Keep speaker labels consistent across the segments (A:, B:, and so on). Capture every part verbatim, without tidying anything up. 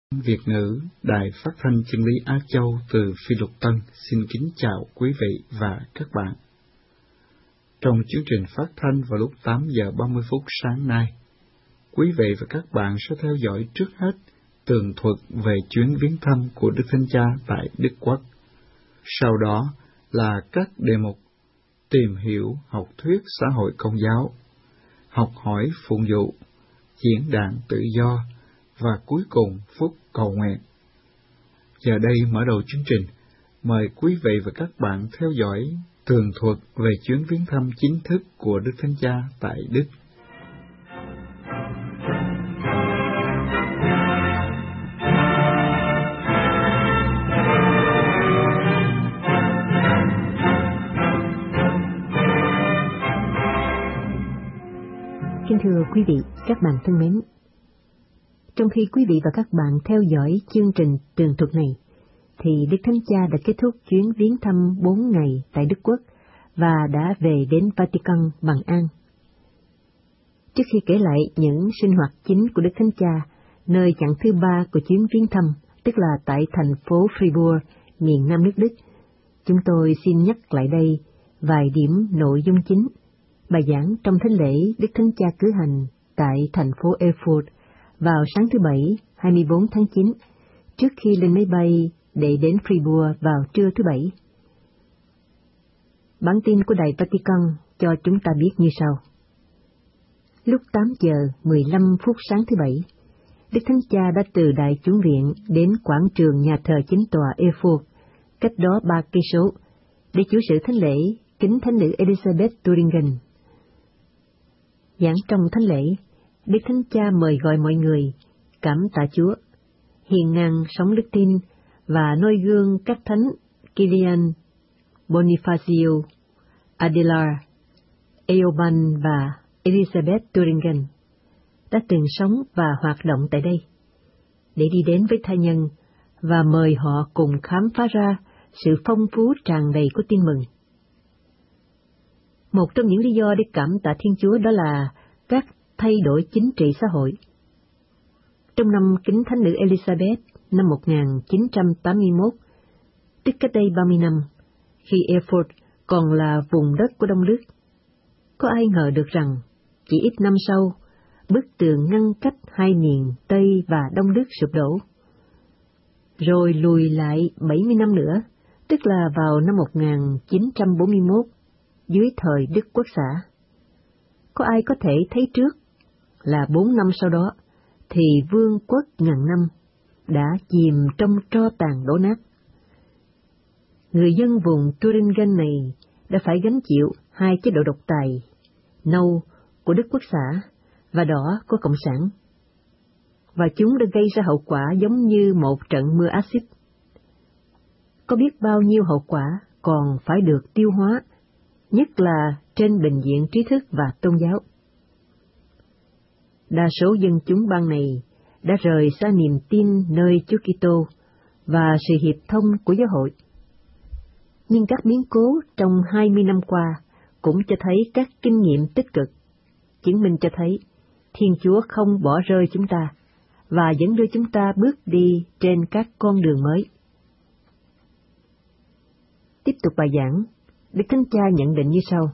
A: Việt ngữ Đài Phát thanh Chân lý Á Châu từ Phi Luật Tân xin kính chào quý vị và các bạn. Trong chương trình phát thanh vào lúc tám giờ ba mươi phút sáng nay, quý vị và các bạn sẽ theo dõi trước hết tường thuật về chuyến viếng thăm của Đức Thánh Cha tại Đức Quốc. Sau đó là các đề mục tìm hiểu học thuyết xã hội công giáo, học hỏi phụng vụ, diễn đàn tự do, và cuối cùng phút cầu nguyện. Giờ đây mở đầu chương trình, mời quý vị và các bạn theo dõi tường thuật về chuyến viếng thăm chính thức của Đức Thánh Cha tại Đức.
B: Kính thưa quý vị, các bạn thân mến, trong khi quý vị và các bạn theo dõi chương trình tường thuật này, thì Đức Thánh Cha đã kết thúc chuyến viếng thăm bốn ngày tại Đức Quốc và đã về đến Vatican bằng an. Trước khi kể lại những sinh hoạt chính của Đức Thánh Cha, nơi chặng thứ ba của chuyến viếng thăm, tức là tại thành phố Fribourg, miền Nam nước Đức, chúng tôi xin nhắc lại đây vài điểm nội dung chính. Bài giảng trong thánh lễ Đức Thánh Cha cử hành tại thành phố Erfurt vào sáng thứ Bảy, hai mươi bốn tháng chín, trước khi lên máy bay để đến Fribourg vào trưa thứ Bảy. Bản tin của Đài Vatican cho chúng ta biết như sau. Lúc tám giờ mười lăm phút sáng thứ Bảy, Đức Thánh Cha đã từ Đại Chủng viện đến quảng trường nhà thờ chính tòa Erfurt, cách đó ba cây số, để chủ sự thánh lễ kính thánh nữ Elizabeth Thuringen. Giảng trong thánh lễ, Đức Thánh Cha mời gọi mọi người cảm tạ Chúa, hiền ngang sống đức tin và noi gương các thánh Kilian, Bonifacio, Adela, Eoban và Elizabeth Thuringen đã từng sống và hoạt động tại đây, để đi đến với tha nhân và mời họ cùng khám phá ra sự phong phú tràn đầy của tin mừng. Một trong những lý do để cảm tạ Thiên Chúa đó là các thay đổi chính trị xã hội. Trong năm kính thánh nữ Elizabeth năm một nghìn chín trăm tám mươi mốt, tức cách đây ba mươi năm, khi Erfurt còn là vùng đất của Đông Đức, có ai ngờ được rằng chỉ ít năm sau, bức tường ngăn cách hai miền Tây và Đông Đức sụp đổ. Rồi lùi lại bảy mươi năm nữa, tức là vào năm một nghìn chín trăm bốn mươi mốt, dưới thời Đức Quốc xã. Có ai có thể thấy trước là bốn năm sau đó, thì vương quốc ngàn năm đã chìm trong tro tàn đổ nát. Người dân vùng Thuringen này đã phải gánh chịu hai chế độ độc tài, nâu của Đức Quốc xã và đỏ của Cộng sản, và chúng đã gây ra hậu quả giống như một trận mưa axit. Có biết bao nhiêu hậu quả còn phải được tiêu hóa, nhất là trên bình diện trí thức và tôn giáo. Đa số dân chúng bang này đã rời xa niềm tin nơi Chúa Kitô và sự hiệp thông của giáo hội. Nhưng các biến cố trong hai mươi năm qua cũng cho thấy các kinh nghiệm tích cực, chứng minh cho thấy Thiên Chúa không bỏ rơi chúng ta và vẫn đưa chúng ta bước đi trên các con đường mới. Tiếp tục bài giảng, Đức Thánh Cha nhận định như sau.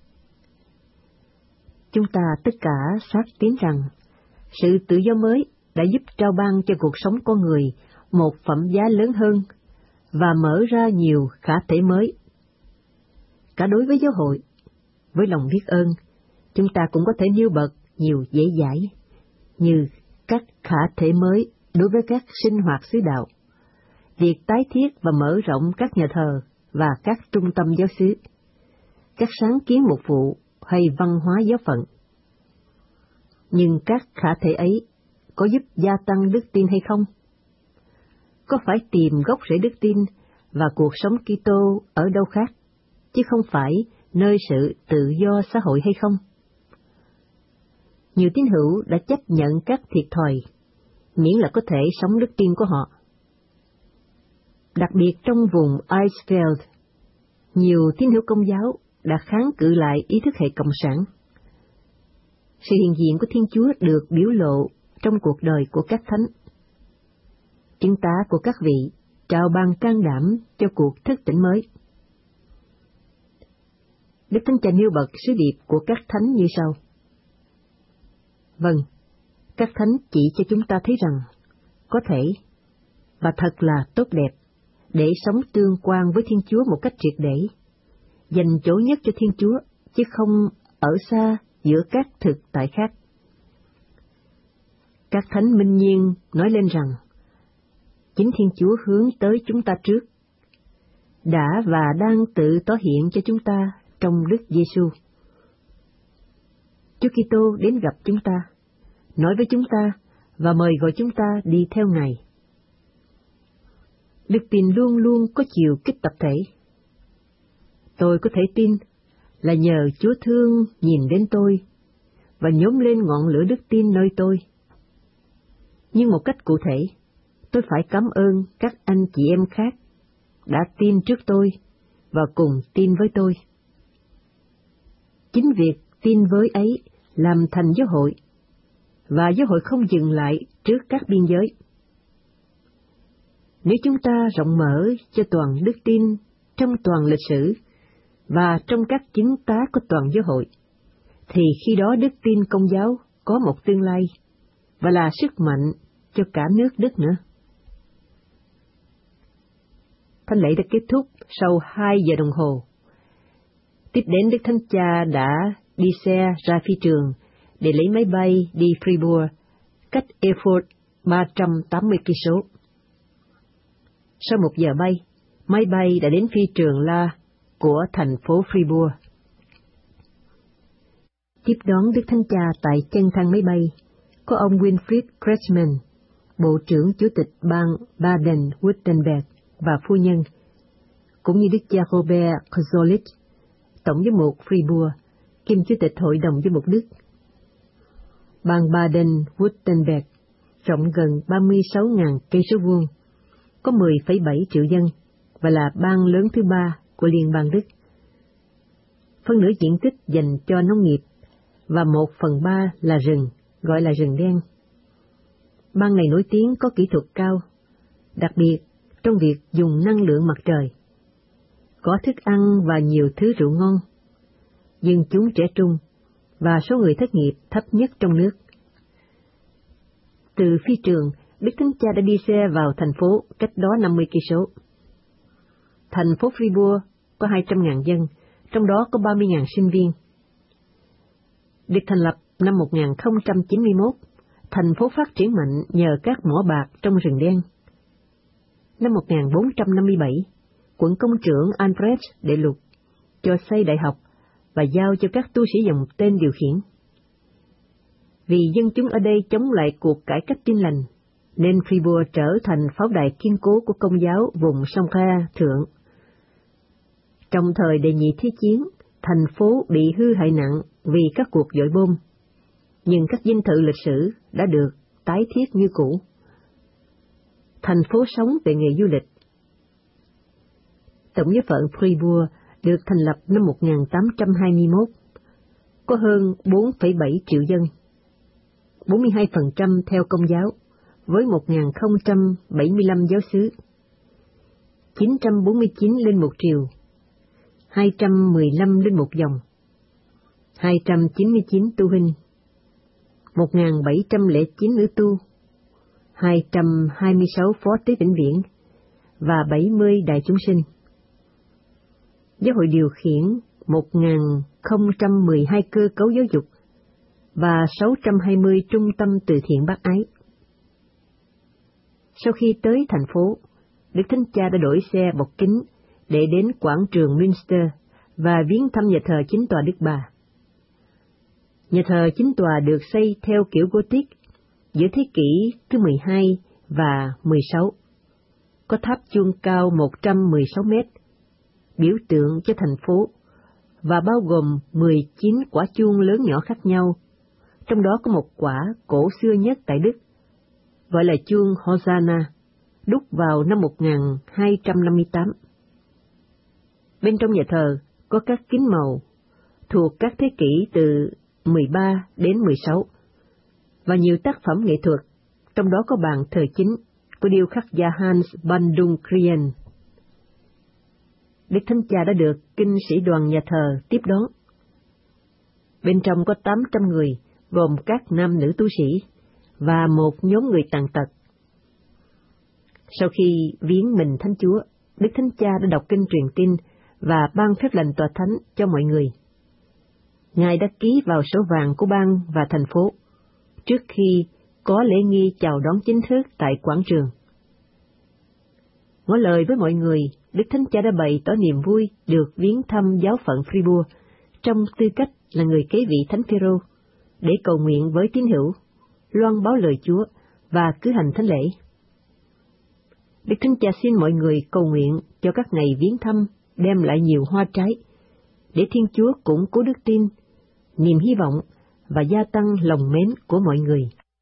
B: Chúng ta tất cả xác tín rằng sự tự do mới đã giúp trao ban cho cuộc sống con người một phẩm giá lớn hơn và mở ra nhiều khả thể mới. Cả đối với giáo hội, với lòng biết ơn, chúng ta cũng có thể nêu bật nhiều dễ dãi, như các khả thể mới đối với các sinh hoạt xứ đạo, việc tái thiết và mở rộng các nhà thờ và các trung tâm giáo xứ, các sáng kiến mục vụ hay văn hóa giáo phận. Nhưng các khả thể ấy có giúp gia tăng đức tin hay không? Có phải tìm gốc rễ đức tin và cuộc sống Kitô ở đâu khác, chứ không phải nơi sự tự do xã hội hay không? Nhiều tín hữu đã chấp nhận các thiệt thòi, miễn là có thể sống đức tin của họ. Đặc biệt trong vùng Eisfeld, nhiều tín hữu Công giáo đã kháng cự lại ý thức hệ cộng sản. Sự hiện diện của Thiên Chúa được biểu lộ trong cuộc đời của các thánh. chứng tá của các vị trao ban can đảm cho cuộc thức tỉnh mới. Đức Thánh Cha nêu bật sứ điệp của các thánh như sau. Vâng, các thánh chỉ cho chúng ta thấy rằng có thể, và thật là tốt đẹp, để sống tương quan với Thiên Chúa một cách triệt để, dành chỗ nhất cho Thiên Chúa, chứ không ở xa giữa các thực tại khác. Các thánh minh nhiên nói lên rằng, chính Thiên Chúa hướng tới chúng ta trước, đã và đang tự tỏ hiện cho chúng ta trong Đức Giêsu. Chúa Kitô đến gặp chúng ta, nói với chúng ta và mời gọi chúng ta đi theo Ngài. Đức tin luôn luôn có chiều kích tập thể. Tôi có thể tin là nhờ Chúa thương nhìn đến tôi và nhóm lên ngọn lửa đức tin nơi tôi. Nhưng một cách cụ thể, tôi phải cảm ơn các anh chị em khác đã tin trước tôi và cùng tin với tôi. Chính việc tin với ấy làm thành giáo hội, và giáo hội không dừng lại trước các biên giới. Nếu chúng ta rộng mở cho toàn đức tin trong toàn lịch sử và trong các chứng tá của toàn giáo hội, thì khi đó đức tin Công giáo có một tương lai và là sức mạnh cho cả nước Đức nữa. Thánh lễ đã kết thúc sau hai giờ đồng hồ. Tiếp đến Đức Thánh Cha đã đi xe ra phi trường để lấy máy bay đi Fribourg, cách Erfurt ba trăm tám mươi ki lô mét. Sau một giờ bay, máy bay đã đến phi trường La của thành phố Fribourg. Tiếp đón Đức Thánh Cha tại chân thang máy bay có ông Winfried Kretschmann, Bộ trưởng Chủ tịch bang Baden-Württemberg và phu nhân, cũng như Đức cha Robert Kozolit, Tổng giám mục Fribourg, kiêm Chủ tịch Hội đồng giám mục Đức. Bang Baden-Württemberg rộng gần ba mươi sáu nghìn cây số vuông, có mười phẩy bảy triệu dân và là bang lớn thứ ba của Liên bang Đức. Phân nửa diện tích dành cho nông nghiệp và một phần ba là rừng, gọi là rừng đen. Bang này nổi tiếng có kỹ thuật cao, đặc biệt trong việc dùng năng lượng mặt trời. Có thức ăn và nhiều thứ rượu ngon. Dân chúng trẻ trung và số người thất nghiệp thấp nhất trong nước. Từ phi trường, Đức Thánh Cha đã đi xe vào thành phố cách đó năm mươi ki lô mét. Thành phố Fribourg có hai trăm nghìn dân, trong đó có ba mươi nghìn sinh viên. Được thành lập năm một nghìn không trăm chín mươi mốt, thành phố phát triển mạnh nhờ các mỏ bạc trong rừng đen. Năm một nghìn bốn trăm năm mươi bảy, quận công trưởng Albrecht Đệ Lục cho xây đại học và giao cho các tu sĩ dòng tên điều khiển. Vì dân chúng ở đây chống lại cuộc cải cách Tin lành, nên Fribourg trở thành pháo đài kiên cố của Công giáo vùng sông Kha Thượng. Trong thời Đệ nhị Thế chiến, thành phố bị hư hại nặng vì các cuộc dội bom, nhưng các dinh thự lịch sử đã được tái thiết như cũ. Thành phố sống về nghề du lịch. Tổng giáo phận Fribourg được thành lập năm một nghìn tám trăm hai mươi mốt, có hơn bốn phẩy bảy triệu dân, bốn mươi hai phần trăm theo Công giáo, với một nghìn không trăm bảy mươi lăm giáo xứ, chín trăm bốn mươi chín linh mục triều, hai trăm mười lăm linh mục dòng, hai trăm chín mươi chín tu huynh, một nghìn bảy trăm lẻ chín nữ tu, hai trăm hai mươi sáu phó tế vĩnh viễn và bảy mươi đại chúng sinh. Giáo hội điều khiển một nghìn không trăm mười hai cơ cấu giáo dục và sáu trăm hai mươi trung tâm từ thiện bác ái. Sau khi tới thành phố, Đức Thánh Cha đã đổi xe bọc kính để đến quảng trường Münster và viếng thăm nhà thờ chính tòa Đức Bà. Nhà thờ chính tòa được xây theo kiểu Gothic giữa thế kỷ thứ mười hai và mười sáu, có tháp chuông cao một trăm mười sáu mét, biểu tượng cho thành phố, và bao gồm mười chín quả chuông lớn nhỏ khác nhau, trong đó có một quả cổ xưa nhất tại Đức, gọi là chuông Hosanna, đúc vào năm một nghìn hai trăm năm mươi tám. Bên trong nhà thờ có các kính màu thuộc các thế kỷ từ mười ba đến mười sáu, và nhiều tác phẩm nghệ thuật, trong đó có bàn thờ chính, của điêu khắc gia Hans Bandung-Krien. Đức Thánh Cha đã được kinh sĩ đoàn nhà thờ tiếp đón. Bên trong có tám trăm người, gồm các nam nữ tu sĩ, và một nhóm người tàn tật. Sau khi viếng mình Thánh Chúa, Đức Thánh Cha đã đọc kinh truyền tin và ban phép lành tòa thánh cho mọi người. Ngài đã ký vào sổ vàng của bang và thành phố, trước khi có lễ nghi chào đón chính thức tại quảng trường. Ngỏ lời với mọi người, Đức Thánh Cha đã bày tỏ niềm vui được viếng thăm giáo phận Fribourg trong tư cách là người kế vị Thánh Phêrô, để cầu nguyện với tín hữu, loan báo lời Chúa và cử hành thánh lễ. Đức Thánh Cha xin mọi người cầu nguyện cho các ngày viếng thăm đem lại nhiều hoa trái, để Thiên Chúa củng cố đức tin, niềm hy vọng và gia tăng lòng mến của mọi người.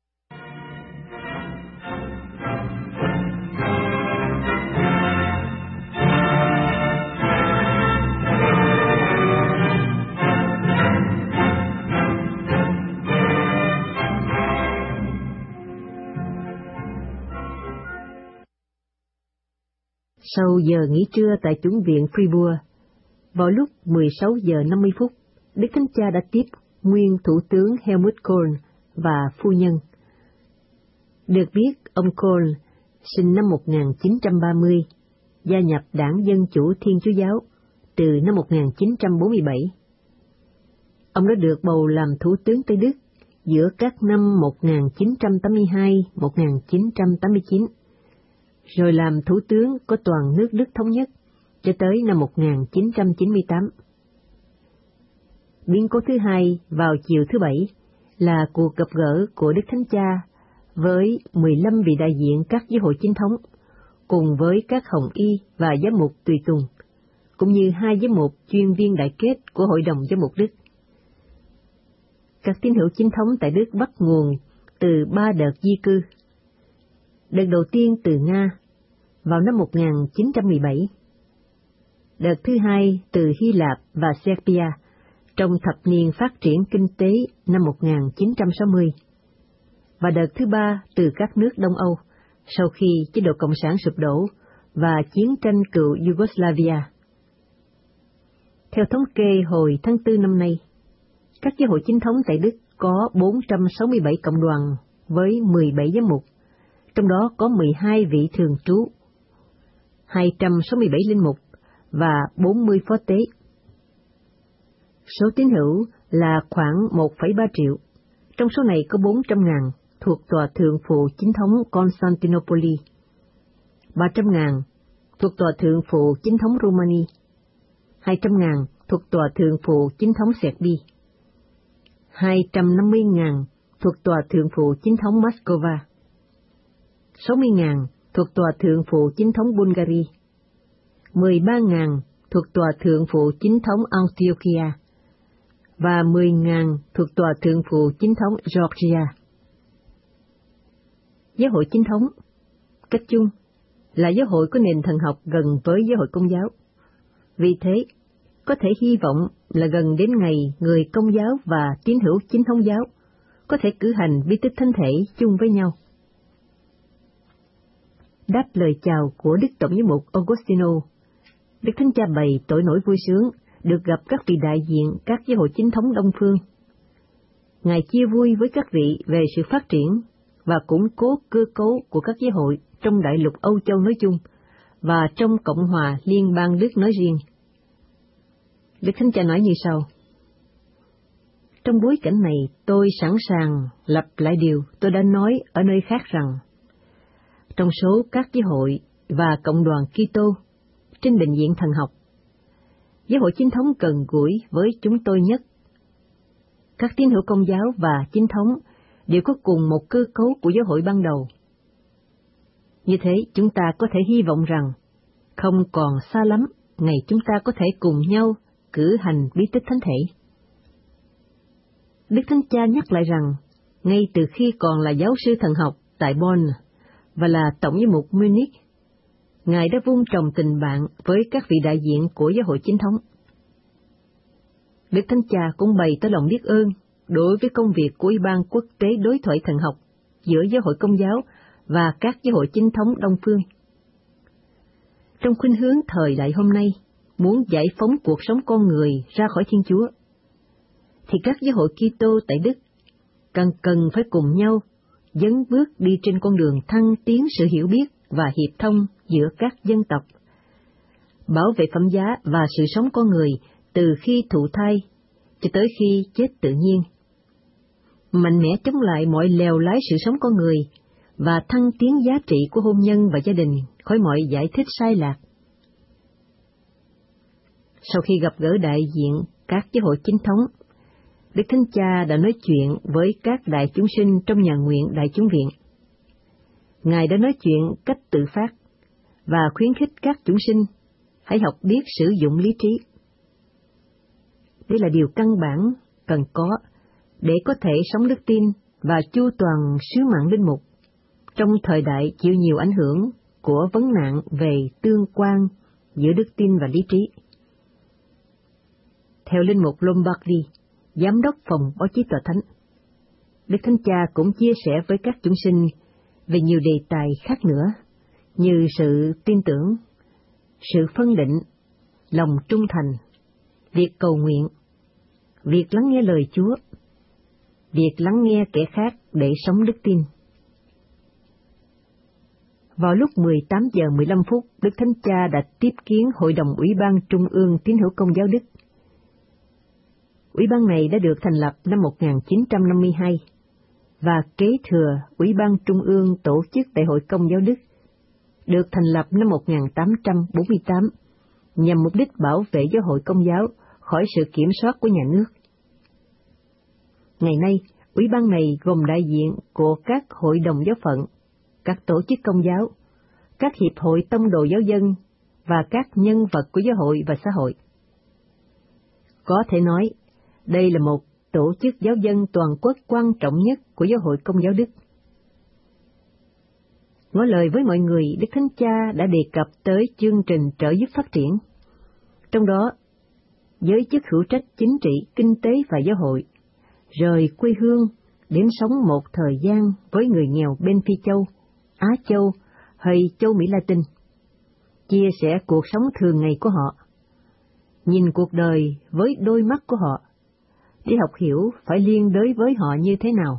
B: Sau giờ nghỉ trưa tại chủng viện Fribourg, vào lúc mười sáu giờ năm mươi phút, Đức Thánh Cha đã tiếp nguyên Thủ tướng Helmut Kohl và phu nhân. Được biết, ông Kohl sinh năm một nghìn chín trăm ba mươi, gia nhập Đảng Dân Chủ Thiên Chúa Giáo từ năm một nghìn chín trăm bốn mươi bảy. Ông đã được bầu làm Thủ tướng Tây Đức giữa các năm một nghìn chín trăm tám mươi hai đến một nghìn chín trăm tám mươi chín, rồi làm Thủ tướng của toàn nước Đức Thống Nhất cho tới năm một nghìn chín trăm chín mươi tám. Biến cố thứ hai vào chiều thứ Bảy là cuộc gặp gỡ của Đức Thánh Cha với mười lăm vị đại diện các giáo hội chính thống, cùng với các hồng y và giám mục tùy tùng, cũng như hai giám mục chuyên viên đại kết của Hội đồng Giám mục Đức. Các tín hữu chính thống tại Đức bắt nguồn từ ba đợt di cư. Đợt đầu tiên từ Nga, vào năm một nghìn chín trăm mười bảy. Đợt thứ hai từ Hy Lạp và Serbia, trong thập niên phát triển kinh tế năm một nghìn chín trăm sáu mươi. Và đợt thứ ba từ các nước Đông Âu, sau khi chế độ Cộng sản sụp đổ và chiến tranh cựu Yugoslavia. Theo thống kê hồi tháng tư năm nay, các giáo hội chính thống tại Đức có bốn trăm sáu mươi bảy cộng đoàn với mười bảy giám mục, trong đó có mười hai vị thường trú, hai trăm sáu mươi bảy linh mục và bốn mươi phó tế. Số tín hữu là khoảng một phẩy ba triệu, trong số này có bốn trăm ngàn thuộc tòa thượng phụ chính thống Constantinople, ba trăm ngàn thuộc tòa thượng phụ chính thống Romania, hai trăm ngàn thuộc tòa thượng phụ chính thống Serbia, hai trăm năm mươi ngàn thuộc tòa thượng phụ chính thống Moscow, sáu mươi ngàn thuộc tòa thượng phụ chính thống Bulgaria, mười ba ngàn thuộc tòa thượng phụ chính thống Antiochia và mười ngàn thuộc tòa thượng phụ chính thống Georgia. Giáo hội chính thống, cách chung, là giáo hội có nền thần học gần với giáo hội Công giáo. Vì thế, có thể hy vọng là gần đến ngày người Công giáo và tín hữu chính thống giáo có thể cử hành bí tích thánh thể chung với nhau. Đáp lời chào của Đức Tổng giám mục Augustino, Đức Thánh Cha bày tỏ nỗi vui sướng được gặp các vị đại diện các giáo hội chính thống Đông phương. Ngài chia vui với các vị về sự phát triển và củng cố cơ cấu của các giáo hội trong đại lục Âu Châu nói chung và trong Cộng hòa Liên bang Đức nói riêng. Đức Thánh Cha nói như sau: Trong bối cảnh này, tôi sẵn sàng lặp lại điều tôi đã nói ở nơi khác rằng, trong số các giáo hội và cộng đoàn Kitô trên bệnh viện thần học, giáo hội chính thống gần gũi với chúng tôi nhất. Các tín hữu Công giáo và chính thống đều có cùng một cơ cấu của giáo hội ban đầu. Như thế, chúng ta có thể hy vọng rằng không còn xa lắm ngày chúng ta có thể cùng nhau cử hành bí tích thánh thể. Đức Thánh Cha nhắc lại rằng, ngay từ khi còn là giáo sư thần học tại Bonn và là tổng giám mục Munich, Ngài đã vun trồng tình bạn với các vị đại diện của giáo hội chính thống. Đức Thánh Cha cũng bày tỏ lòng biết ơn đối với công việc của Ủy ban Quốc tế Đối thoại Thần học giữa giáo hội Công giáo và các giáo hội chính thống Đông phương. Trong khuynh hướng thời đại hôm nay, muốn giải phóng cuộc sống con người ra khỏi Thiên Chúa, thì các giáo hội Kitô tại Đức cần cần phải cùng nhau dấn bước đi trên con đường thăng tiến sự hiểu biết và hiệp thông giữa các dân tộc, bảo vệ phẩm giá và sự sống con người từ khi thụ thai cho tới khi chết tự nhiên, mạnh mẽ chống lại mọi lèo lái sự sống con người và thăng tiến giá trị của hôn nhân và gia đình khỏi mọi giải thích sai lạc. Sau khi gặp gỡ đại diện các giáo hội chính thống, Đức Thánh Cha đã nói chuyện với các đại chúng sinh trong nhà nguyện Đại chúng viện. Ngài đã nói chuyện cách tự phát và khuyến khích các chúng sinh hãy học biết sử dụng lý trí. Đây là điều căn bản cần có để có thể sống đức tin và chu toàn sứ mạng linh mục trong thời đại chịu nhiều ảnh hưởng của vấn nạn về tương quan giữa đức tin và lý trí. Theo linh mục Lombardi, giám đốc phòng báo chí tòa thánh, Đức Thánh Cha cũng chia sẻ với các chúng sinh về nhiều đề tài khác nữa, như sự tin tưởng, sự phân định, lòng trung thành, việc cầu nguyện, việc lắng nghe lời Chúa, việc lắng nghe kẻ khác để sống đức tin. Vào lúc mười tám giờ mười lăm phút, Đức Thánh Cha đã tiếp kiến Hội đồng Ủy ban Trung ương Tín hữu Công giáo Đức. Ủy ban này đã được thành lập năm một nghìn chín trăm năm mươi hai và kế thừa Ủy ban Trung ương tổ chức Đại hội Công giáo Đức, được thành lập năm một nghìn tám trăm bốn mươi tám nhằm mục đích bảo vệ giáo hội Công giáo khỏi sự kiểm soát của nhà nước. Ngày nay, Ủy ban này gồm đại diện của các hội đồng giáo phận, các tổ chức công giáo, các hiệp hội tông đồ giáo dân và các nhân vật của giáo hội và xã hội. Có thể nói, đây là một tổ chức giáo dân toàn quốc quan trọng nhất của giáo hội Công giáo Đức. Ngỏ lời với mọi người, Đức Thánh Cha đã đề cập tới chương trình trợ giúp phát triển. Trong đó, giới chức hữu trách chính trị, kinh tế và giáo hội rời quê hương đến sống một thời gian với người nghèo bên Phi Châu, Á Châu hay châu Mỹ Latin, chia sẻ cuộc sống thường ngày của họ, nhìn cuộc đời với đôi mắt của họ, để học hiểu phải liên đới với họ như thế nào.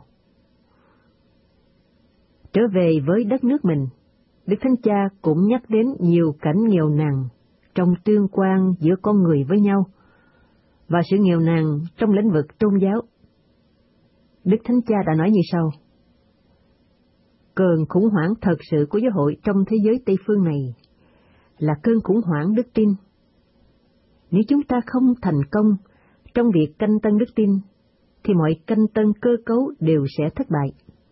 B: Trở về với đất nước mình, Đức Thánh Cha cũng nhắc đến nhiều cảnh nghèo nàn trong tương quan giữa con người với nhau, và sự nghèo nàn trong lĩnh vực tôn giáo. Đức Thánh Cha đã nói như sau: cơn khủng hoảng thật sự của giáo hội trong thế giới Tây phương này là cơn khủng hoảng đức tin. Nếu chúng ta không thành công trong việc canh tân đức tin, thì mọi canh tân cơ cấu đều sẽ thất bại.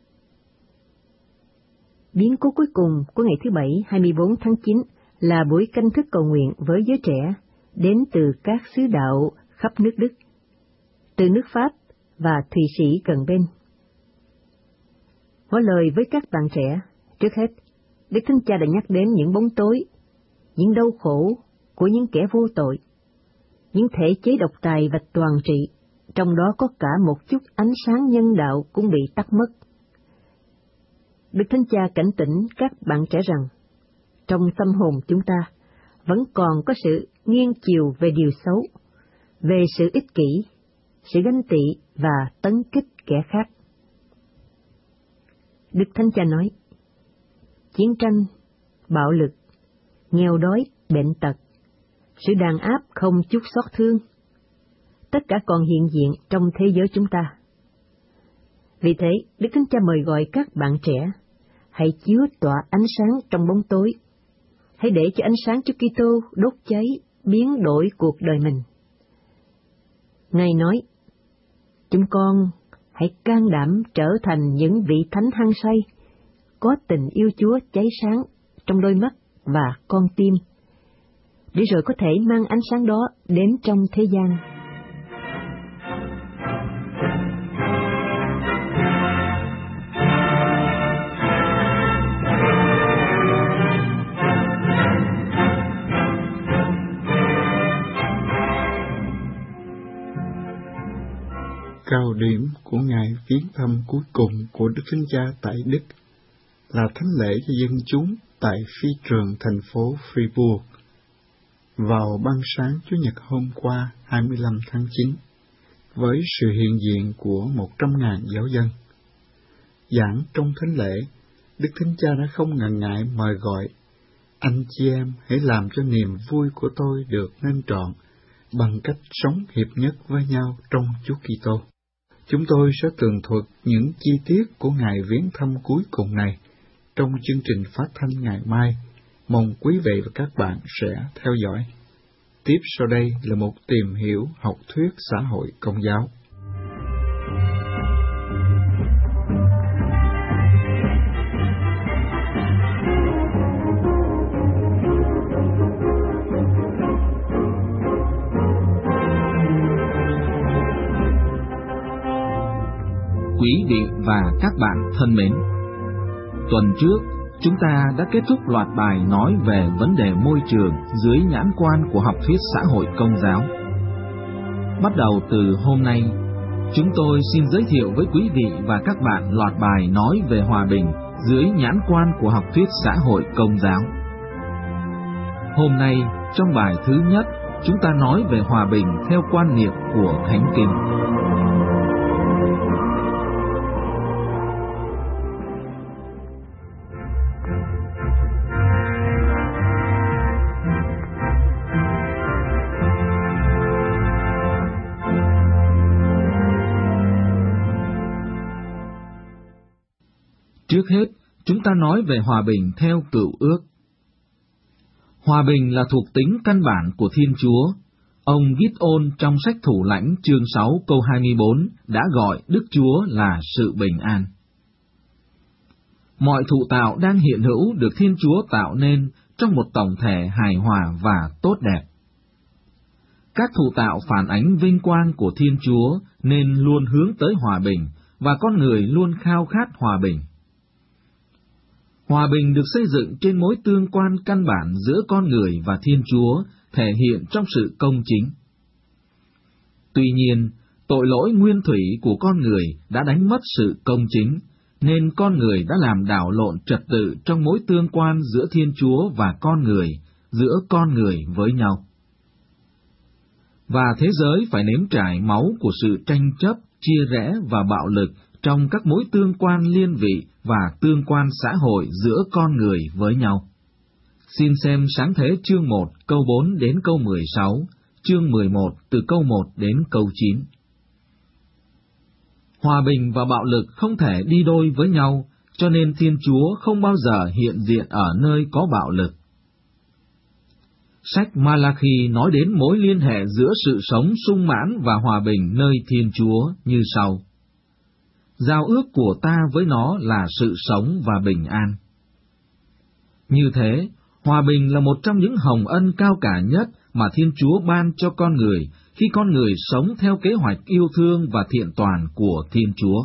B: Biến cố cuối cùng của ngày thứ Bảy hai mươi bốn tháng chín là buổi canh thức cầu nguyện với giới trẻ đến từ các xứ đạo khắp nước Đức, từ nước Pháp và Thụy Sĩ gần bên. Ngỏ lời với các bạn trẻ, trước hết, Đức Thánh Cha đã nhắc đến những bóng tối, những đau khổ của những kẻ vô tội, những thể chế độc tài và toàn trị, trong đó có cả một chút ánh sáng nhân đạo cũng bị tắt mất. Đức Thánh Cha cảnh tỉnh các bạn trẻ rằng, trong tâm hồn chúng ta vẫn còn có sự nghiêng chiều về điều xấu, về sự ích kỷ, sự ganh tị và tấn kích kẻ khác. Đức Thánh Cha nói, chiến tranh, bạo lực, nghèo đói, bệnh tật, sự đàn áp không chút xót thương, tất cả còn hiện diện trong thế giới chúng ta. Vì thế, Đức Thánh Cha mời gọi các bạn trẻ, hãy chiếu tỏa ánh sáng trong bóng tối, hãy để cho ánh sáng Chúa Kitô đốt cháy, biến đổi cuộc đời mình. Ngài nói, chúng con hãy can đảm trở thành những vị thánh hăng say, có tình yêu Chúa cháy sáng trong đôi mắt và con tim, để rồi có thể mang ánh sáng đó đến trong thế gian.
A: Cao điểm của ngày viếng thăm cuối cùng của Đức Thánh Cha tại Đức là thánh lễ cho dân chúng tại phi trường thành phố Fribourg vào ban sáng Chủ nhật hôm qua hai mươi lăm tháng chín, với sự hiện diện của một trăm ngàn giáo dân. Giảng trong thánh lễ, Đức Thánh Cha đã không ngần ngại mời gọi: anh chị em hãy làm cho niềm vui của tôi được nên trọn bằng cách sống hiệp nhất với nhau trong Chúa Kitô. Chúng tôi sẽ tường thuật những chi tiết của ngày viếng thăm cuối cùng này trong chương trình phát thanh ngày mai. Mong quý vị và các bạn sẽ theo dõi. Tiếp sau đây là một tìm hiểu học thuyết xã hội Công giáo.
C: Quý vị và các bạn thân mến, tuần trước chúng ta đã kết thúc loạt bài nói về vấn đề môi trường dưới nhãn quan của học thuyết xã hội Công giáo. Bắt đầu từ hôm nay, chúng tôi xin giới thiệu với quý vị và các bạn loạt bài nói về hòa bình dưới nhãn quan của học thuyết xã hội Công giáo. Hôm nay, trong bài thứ nhất, chúng ta nói về hòa bình theo quan niệm của Thánh Kinh. Trước hết, chúng ta nói về hòa bình theo Cựu Ước. Hòa bình là thuộc tính căn bản của Thiên Chúa. Ông Gideon trong sách Thủ lãnh chương sáu câu hai mươi bốn đã gọi Đức Chúa là sự bình an. Mọi thụ tạo đang hiện hữu được Thiên Chúa tạo nên trong một tổng thể hài hòa và tốt đẹp. Các thụ tạo phản ánh vinh quang của Thiên Chúa nên luôn hướng tới hòa bình, và con người luôn khao khát hòa bình. Hòa bình được xây dựng trên mối tương quan căn bản giữa con người và Thiên Chúa, thể hiện trong sự công chính. Tuy nhiên, tội lỗi nguyên thủy của con người đã đánh mất sự công chính, nên con người đã làm đảo lộn trật tự trong mối tương quan giữa Thiên Chúa và con người, giữa con người với nhau. Và thế giới phải nếm trải máu của sự tranh chấp, chia rẽ và bạo lực trong các mối tương quan liên vị và tương quan xã hội giữa con người với nhau. Xin xem Sáng Thế chương một câu bốn đến câu mười sáu, chương mười một từ câu một đến câu chín. Hòa bình và bạo lực không thể đi đôi với nhau, cho nên Thiên Chúa không bao giờ hiện diện ở nơi có bạo lực. Sách Malachi nói đến mối liên hệ giữa sự sống sung mãn và hòa bình nơi Thiên Chúa như sau: giao ước của ta với nó là sự sống và bình an. Như thế, hòa bình là một trong những hồng ân cao cả nhất mà Thiên Chúa ban cho con người khi con người sống theo kế hoạch yêu thương và thiện toàn của Thiên Chúa.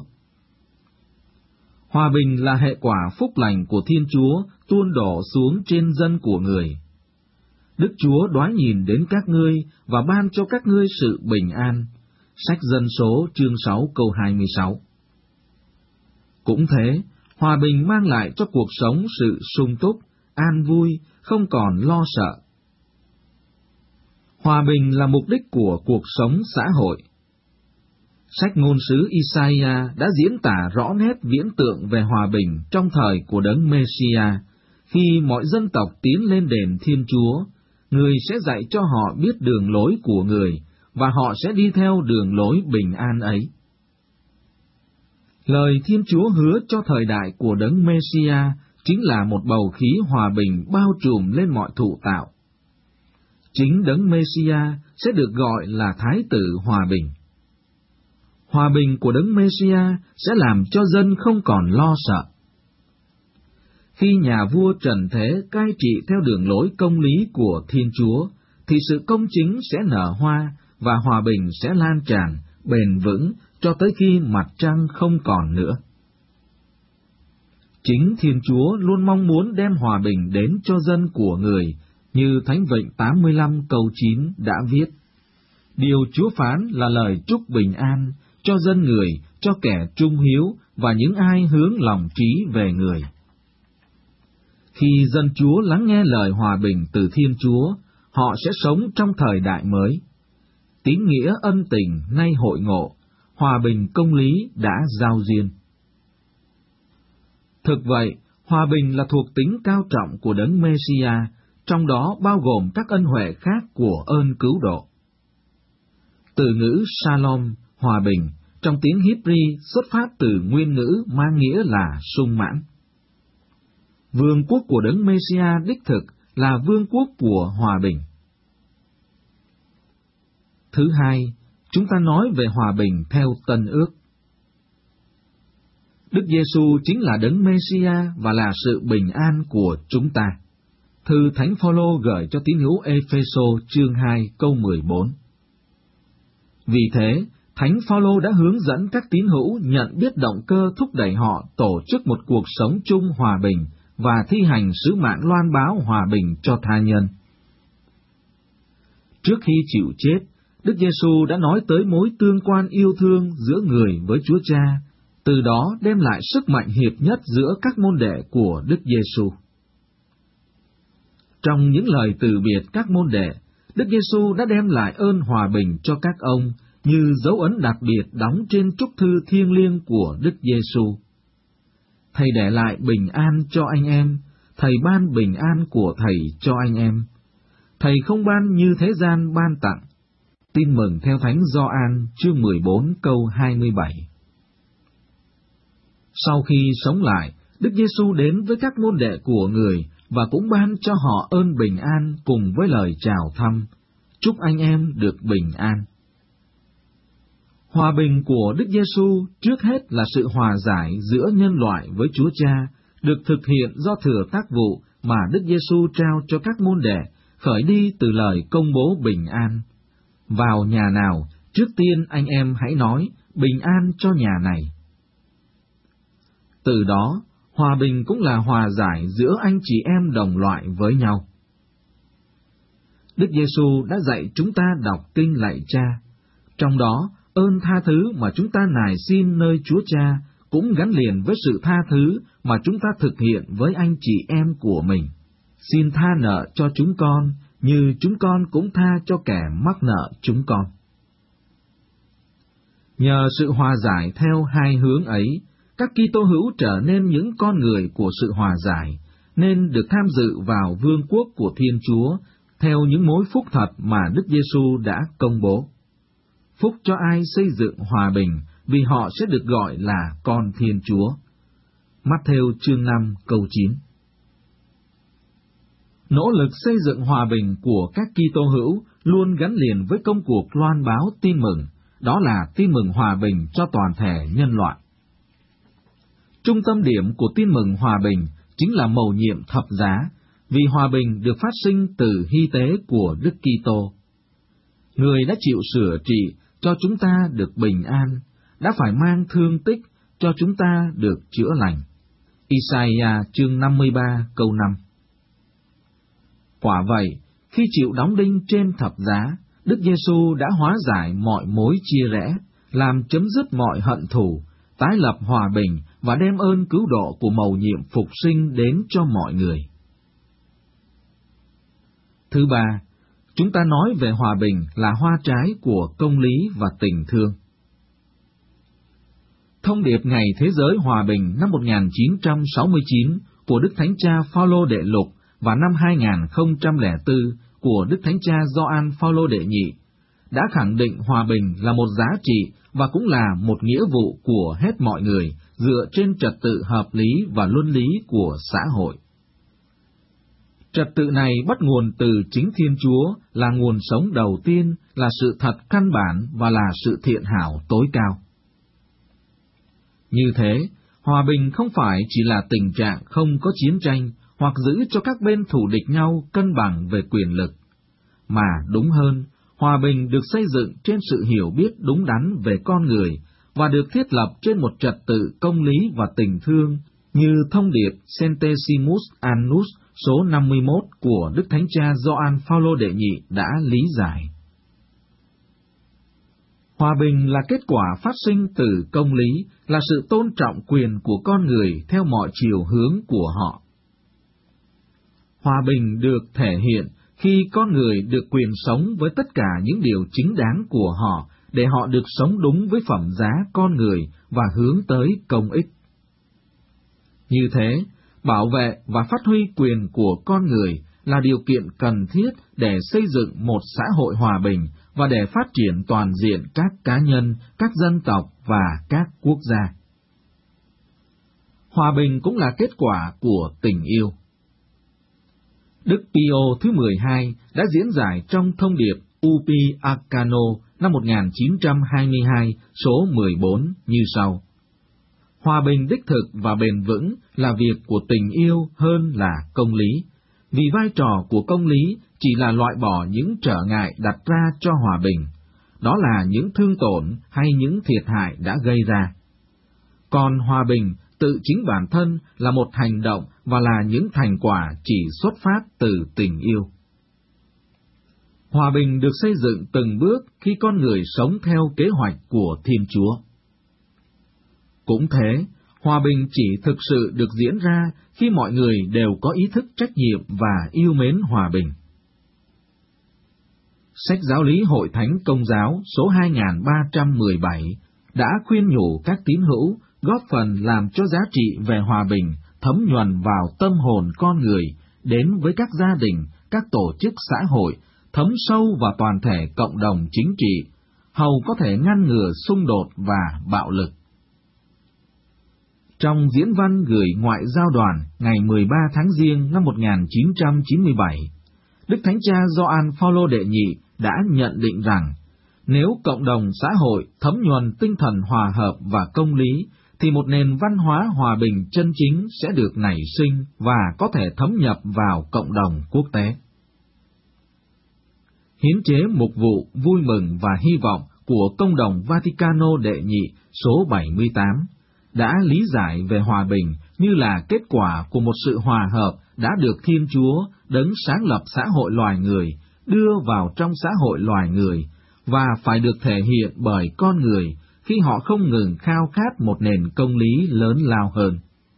C: Hòa bình là hệ quả phúc lành của Thiên Chúa tuôn đổ xuống trên dân của người. Đức Chúa đoái nhìn đến các ngươi và ban cho các ngươi sự bình an. Sách Dân số chương sáu câu hai mươi sáu. Cũng thế, hòa bình mang lại cho cuộc sống sự sung túc, an vui, không còn lo sợ. Hòa bình là mục đích của cuộc sống xã hội. Sách Ngôn sứ Isaiah đã diễn tả rõ nét viễn tượng về hòa bình trong thời của Đấng Messiah. Khi mọi dân tộc tiến lên đền Thiên Chúa, người sẽ dạy cho họ biết đường lối của người, và họ sẽ đi theo đường lối bình an ấy. Lời Thiên Chúa hứa cho thời đại của Đấng Messiah chính là một bầu khí hòa bình bao trùm lên mọi thụ tạo. Chính Đấng Messiah sẽ được gọi là Thái tử hòa bình. Hòa bình của Đấng Messiah sẽ làm cho dân không còn lo sợ. Khi nhà vua trần thế cai trị theo đường lối công lý của Thiên Chúa, thì sự công chính sẽ nở hoa và hòa bình sẽ lan tràn, bền vững cho tới khi mặt trăng không còn nữa. Chính Thiên Chúa luôn mong muốn đem hòa bình đến cho dân của người, như Thánh Vịnh tám mươi lăm câu chín đã viết: điều Chúa phán là lời chúc bình an cho dân người, cho kẻ trung hiếu và những ai hướng lòng trí về người. Khi dân Chúa lắng nghe lời hòa bình từ Thiên Chúa, họ sẽ sống trong thời đại mới. Tín nghĩa ân tình nay hội ngộ, hòa bình công lý đã giao duyên. Thực vậy, hòa bình là thuộc tính cao trọng của Đấng Mê-si-a, trong đó bao gồm các ân huệ khác của ơn cứu độ. Từ ngữ Shalom, hòa bình, trong tiếng Hebrew xuất phát từ nguyên ngữ mang nghĩa là sung mãn. Vương quốc của Đấng Mê-si-a đích thực là vương quốc của hòa bình. Thứ hai, chúng ta nói về hòa bình theo Tân Ước. Đức Giê-xu chính là Đấng Mê-si-a và là sự bình an của chúng ta. Thư Thánh Phaolô gửi cho tín hữu Ê-phê-sô chương hai câu mười bốn. Vì thế, Thánh Phaolô đã hướng dẫn các tín hữu nhận biết động cơ thúc đẩy họ tổ chức một cuộc sống chung hòa bình và thi hành sứ mạng loan báo hòa bình cho tha nhân. Trước khi chịu chết, Đức Giê-xu đã nói tới mối tương quan yêu thương giữa người với Chúa Cha, từ đó đem lại sức mạnh hiệp nhất giữa các môn đệ của Đức Giê-xu. Trong những lời từ biệt các môn đệ, Đức Giê-xu đã đem lại ơn hòa bình cho các ông như dấu ấn đặc biệt đóng trên trúc thư thiêng liêng của Đức Giê-xu. Thầy để lại bình an cho anh em, Thầy ban bình an của Thầy cho anh em. Thầy không ban như thế gian ban tặng. Tin mừng theo Thánh Gioan chương mười bốn câu hai mươi bảy. Sau khi sống lại, Đức Giê-xu đến với các môn đệ của người và cũng ban cho họ ơn bình an cùng với lời chào thăm. Chúc anh em được bình an. Hòa bình của Đức Giê-xu trước hết là sự hòa giải giữa nhân loại với Chúa Cha, được thực hiện do thừa tác vụ mà Đức Giê-xu trao cho các môn đệ, khởi đi từ lời công bố bình an. Vào nhà nào, trước tiên anh em hãy nói, bình an cho nhà này. Từ đó, hòa bình cũng là hòa giải giữa anh chị em đồng loại với nhau. Đức Giê-xu đã dạy chúng ta đọc kinh lạy Cha, trong đó ơn tha thứ mà chúng ta nài xin nơi Chúa Cha cũng gắn liền với sự tha thứ mà chúng ta thực hiện với anh chị em của mình. Xin tha nợ cho chúng con, như chúng con cũng tha cho kẻ mắc nợ chúng con. Nhờ sự hòa giải theo hai hướng ấy, các Kitô hữu trở nên những con người của sự hòa giải, nên được tham dự vào vương quốc của Thiên Chúa theo những mối phúc thật mà Đức Giê-xu đã công bố. Phúc cho ai xây dựng hòa bình, vì họ sẽ được gọi là con Thiên Chúa. Mát-thêu chương năm câu chín. Nỗ lực xây dựng hòa bình của các Kitô hữu luôn gắn liền với công cuộc loan báo tin mừng, đó là tin mừng hòa bình cho toàn thể nhân loại. Trung tâm điểm của tin mừng hòa bình chính là mầu nhiệm thập giá, vì hòa bình được phát sinh từ hy tế của Đức Kitô. Người đã chịu sửa trị cho chúng ta được bình an, đã phải mang thương tích cho chúng ta được chữa lành. Isaiah chương năm mươi ba câu năm. Quả vậy, khi chịu đóng đinh trên thập giá, Đức Giê-xu đã hóa giải mọi mối chia rẽ, làm chấm dứt mọi hận thù, tái lập hòa bình và đem ơn cứu độ của mầu nhiệm phục sinh đến cho mọi người. Thứ ba, chúng ta nói về hòa bình là hoa trái của công lý và tình thương. Thông điệp Ngày Thế giới Hòa bình năm một nghìn chín trăm sáu mươi chín của Đức Thánh Cha Phaolô Đệ Lục và năm hai nghìn không trăm lẻ bốn của Đức Thánh Cha Gioan Phaolô Đệ Nhị đã khẳng định hòa bình là một giá trị và cũng là một nghĩa vụ của hết mọi người dựa trên trật tự hợp lý và luân lý của xã hội. Trật tự này bắt nguồn từ chính Thiên Chúa, là nguồn sống đầu tiên, là sự thật căn bản và là sự thiện hảo tối cao. Như thế, hòa bình không phải chỉ là tình trạng không có chiến tranh hoặc giữ cho các bên thù địch nhau cân bằng về quyền lực, mà đúng hơn, hòa bình được xây dựng trên sự hiểu biết đúng đắn về con người và được thiết lập trên một trật tự công lý và tình thương, như thông điệp Centesimus Annus số năm mươi mốt của Đức Thánh Cha Gioan Phaolô Đệ Nhị đã lý giải. Hòa bình là kết quả phát sinh từ công lý, là sự tôn trọng quyền của con người theo mọi chiều hướng của họ. Hòa bình được thể hiện khi con người được quyền sống với tất cả những điều chính đáng của họ, để họ được sống đúng với phẩm giá con người và hướng tới công ích. Như thế, bảo vệ và phát huy quyền của con người là điều kiện cần thiết để xây dựng một xã hội hòa bình và để phát triển toàn diện các cá nhân, các dân tộc và các quốc gia. Hòa bình cũng là kết quả của tình yêu. Đức Pio thứ mười hai đã diễn giải trong thông điệp Ubi Arcano năm một nghìn chín trăm hai mươi hai số mười bốn như sau: Hòa bình đích thực và bền vững là việc của tình yêu hơn là công lý, vì vai trò của công lý chỉ là loại bỏ những trở ngại đặt ra cho hòa bình, đó là những thương tổn hay những thiệt hại đã gây ra. Còn hòa bình tự chính bản thân là một hành động và là những thành quả chỉ xuất phát từ tình yêu. Hòa bình được xây dựng từng bước khi con người sống theo kế hoạch của Thiên Chúa. Cũng thế, hòa bình chỉ thực sự được diễn ra khi mọi người đều có ý thức trách nhiệm và yêu mến hòa bình. Sách Giáo lý Hội Thánh Công giáo số hai nghìn ba trăm mười bảy đã khuyên nhủ các tín hữu góp phần làm cho giá trị về hòa bình thấm nhuần vào tâm hồn con người, đến với các gia đình, các tổ chức xã hội, thấm sâu vào toàn thể cộng đồng chính trị, hầu có thể ngăn ngừa xung đột và bạo lực. Trong diễn văn gửi Ngoại giao đoàn ngày mười ba tháng Giêng năm một nghìn chín trăm chín mươi bảy, Đức Thánh Cha Gioan Phaolô đệ nhị đã nhận định rằng, nếu cộng đồng xã hội thấm nhuần tinh thần hòa hợp và công lý, thì một nền văn hóa hòa bình chân chính sẽ được nảy sinh và có thể thấm nhập vào cộng đồng quốc tế. Hiến chế mục vụ vui mừng và hy vọng của Công đồng Vaticano đệ nhị số bảy mươi tám đã lý giải về hòa bình như là kết quả của một sự hòa hợp đã được Thiên Chúa, Đấng sáng lập xã hội loài người, đưa vào trong xã hội loài người, và phải được thể hiện bởi con người khi họ không ngừng khao khát một nền công lý lớn lao hơn.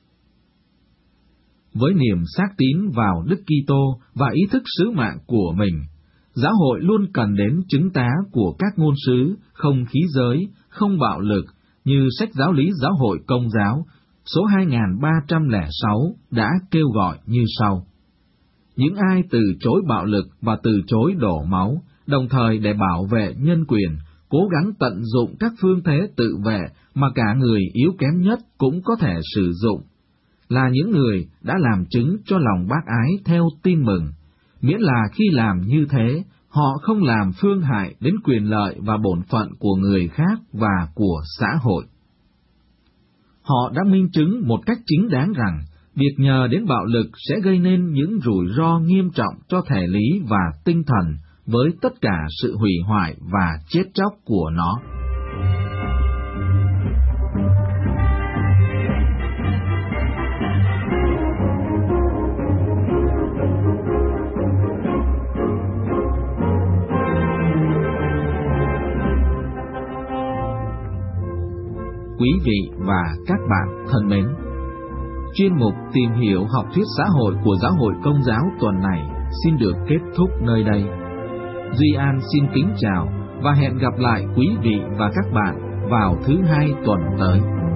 C: Với niềm xác tín vào Đức Kitô và ý thức sứ mạng của mình, giáo hội luôn cần đến chứng tá của các ngôn sứ không khí giới, không bạo lực, như sách Giáo lý Giáo hội Công giáo số hai nghìn ba trăm lẻ sáu đã kêu gọi như sau: Những ai từ chối bạo lực và từ chối đổ máu, đồng thời để bảo vệ nhân quyền, cố gắng tận dụng các phương thế tự vệ mà cả người yếu kém nhất cũng có thể sử dụng, là những người đã làm chứng cho lòng bác ái theo tin mừng, miễn là khi làm như thế, họ không làm phương hại đến quyền lợi và bổn phận của người khác và của xã hội. Họ đã minh chứng một cách chính đáng rằng, việc nhờ đến bạo lực sẽ gây nên những rủi ro nghiêm trọng cho thể lý và tinh thần, với tất cả sự hủy hoại và chết chóc của nó. Quý vị và các bạn thân mến, chuyên mục tìm hiểu học thuyết xã hội của Giáo hội Công giáo tuần này xin được kết thúc nơi đây. Duy An xin kính chào và hẹn gặp lại quý vị và các bạn vào thứ hai tuần tới.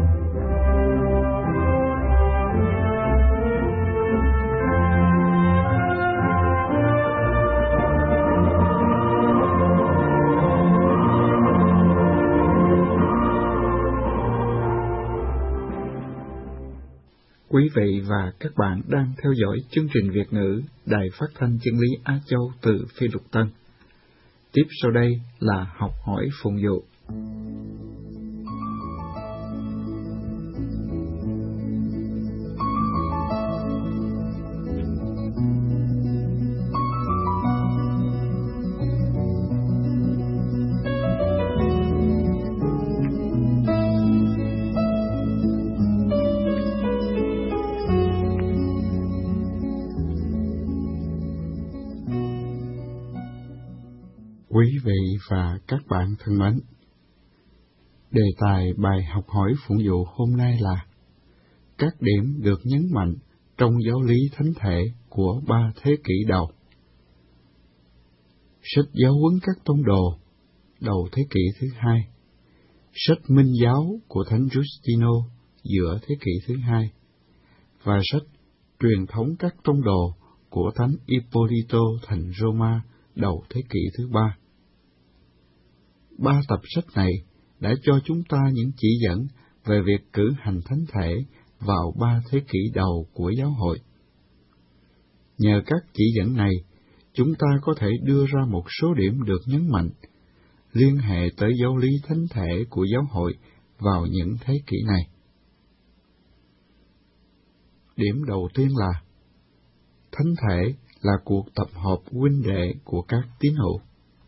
A: Quý vị và các bạn đang theo dõi chương trình Việt ngữ Đài Phát thanh Chân lý Á Châu từ Phi Lục Tân. Tiếp sau đây là học hỏi phụng vụ. Quý vị và các bạn thân mến, đề tài bài học hỏi phụng vụ hôm nay là các điểm được nhấn mạnh trong giáo lý thánh thể của ba thế kỷ đầu. Sách giáo huấn các tông đồ đầu thế kỷ thứ hai, sách Minh giáo của Thánh Giustino giữa thế kỷ thứ hai, và sách Truyền thống các tông đồ của Thánh Ippolito thành Roma đầu thế kỷ thứ ba. Ba tập sách này đã cho chúng ta những chỉ dẫn về việc cử hành thánh thể vào ba thế kỷ đầu của giáo hội. Nhờ các chỉ dẫn này, chúng ta có thể đưa ra một số điểm được nhấn mạnh, liên hệ tới giáo lý thánh thể của giáo hội vào những thế kỷ này. Điểm đầu tiên là thánh thể là cuộc tập hợp huynh đệ của các tín hữu.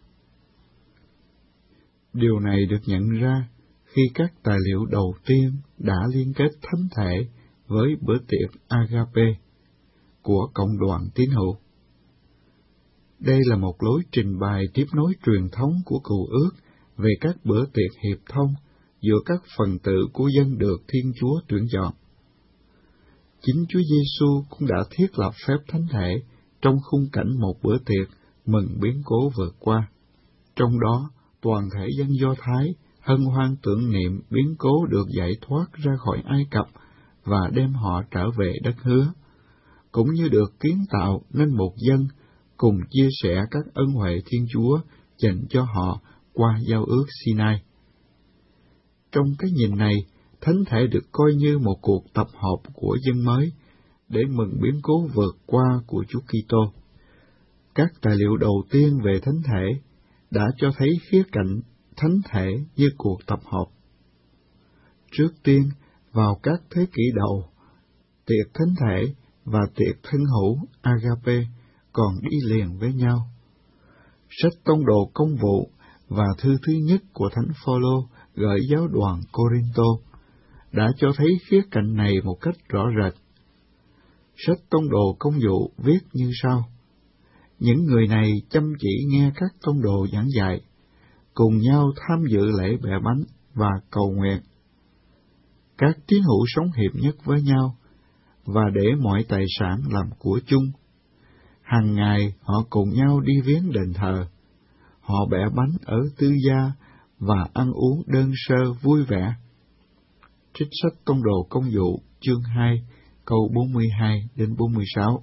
A: Điều này được nhận ra khi các tài liệu đầu tiên đã liên kết thánh thể với bữa tiệc Agape của cộng đoàn tín hữu. Đây là một lối trình bày tiếp nối truyền thống của Cựu Ước về các bữa tiệc hiệp thông giữa các phần tử của dân được Thiên Chúa tuyển chọn. Chính Chúa Giêsu cũng đã thiết lập phép thánh thể trong khung cảnh một bữa tiệc mừng biến cố vượt qua. Trong đó, toàn thể dân Do Thái hân hoan tưởng niệm biến cố được giải thoát ra khỏi Ai Cập và đem họ trở về đất hứa, cũng như được kiến tạo nên một dân cùng chia sẻ các ân huệ Thiên Chúa dành cho họ qua giao ước Sinai. Trong cái nhìn này, thánh thể được coi như một cuộc tập hợp của dân mới để mừng biến cố vượt qua của Chúa Kitô. Các tài liệu đầu tiên về thánh thể đã cho thấy khía cạnh thánh thể như cuộc tập hợp. Trước tiên, vào các thế kỷ đầu, tiệc thánh thể và tiệc thân hữu Agape còn đi liền với nhau. Sách Tông đồ Công vụ và thư thứ nhất của Thánh Phaolô gửi giáo đoàn Corinto đã cho thấy khía cạnh này một cách rõ rệt. Sách Tông đồ Công vụ viết như sau: những người này chăm chỉ nghe các tông đồ giảng dạy, cùng nhau tham dự lễ bẻ bánh và cầu nguyện. Các tín hữu sống hiệp nhất với nhau và để mọi tài sản làm của chung. Hàng ngày họ cùng nhau đi viếng đền thờ. Họ bẻ bánh ở tư gia và ăn uống đơn sơ vui vẻ. Trích sách Tông đồ Công vụ chương hai câu bốn mươi hai đến bốn mươi sáu.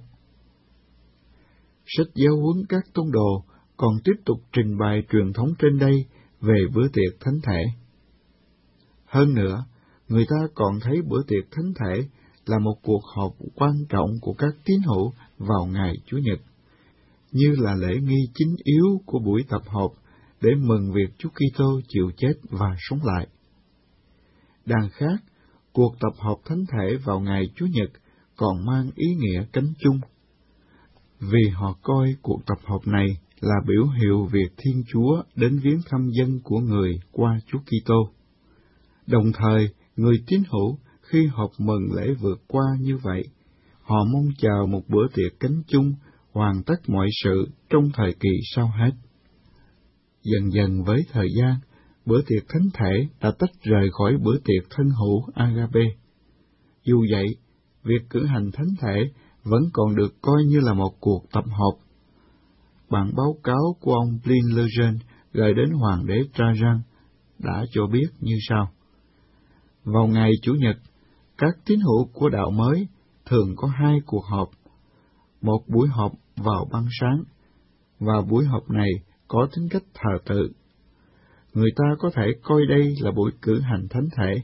A: Sách giáo huấn các tông đồ còn tiếp tục trình bày truyền thống trên đây về bữa tiệc thánh thể. Hơn nữa, người ta còn thấy bữa tiệc thánh thể là một cuộc họp quan trọng của các tín hữu vào ngày Chủ nhật, như là lễ nghi chính yếu của buổi tập hợp để mừng việc Chúa Kitô chịu chết và sống lại. Đằng khác, cuộc tập hợp thánh thể vào ngày Chủ nhật còn mang ý nghĩa cánh chung, vì họ coi cuộc tập hợp này là biểu hiệu việc Thiên Chúa đến viếng thăm dân của người qua Chúa Kitô. Đồng thời, người tín hữu khi họp mừng lễ vượt qua như vậy, họ mong chờ một bữa tiệc cánh chung hoàn tất mọi sự trong thời kỳ sau hết. Dần dần với thời gian, bữa tiệc thánh thể đã tách rời khỏi bữa tiệc thân hữu Agape. Dù vậy, việc cử hành thánh thể vẫn còn được coi như là một cuộc tập hợp. Bản báo cáo của ông Pliny le Jeune gửi đến Hoàng đế Trajan đã cho biết như sau: vào ngày Chủ nhật, các tín hữu của đạo mới thường có hai cuộc họp, một buổi họp vào ban sáng, và buổi họp này có tính cách thờ tự. Người ta có thể coi đây là buổi cử hành thánh thể.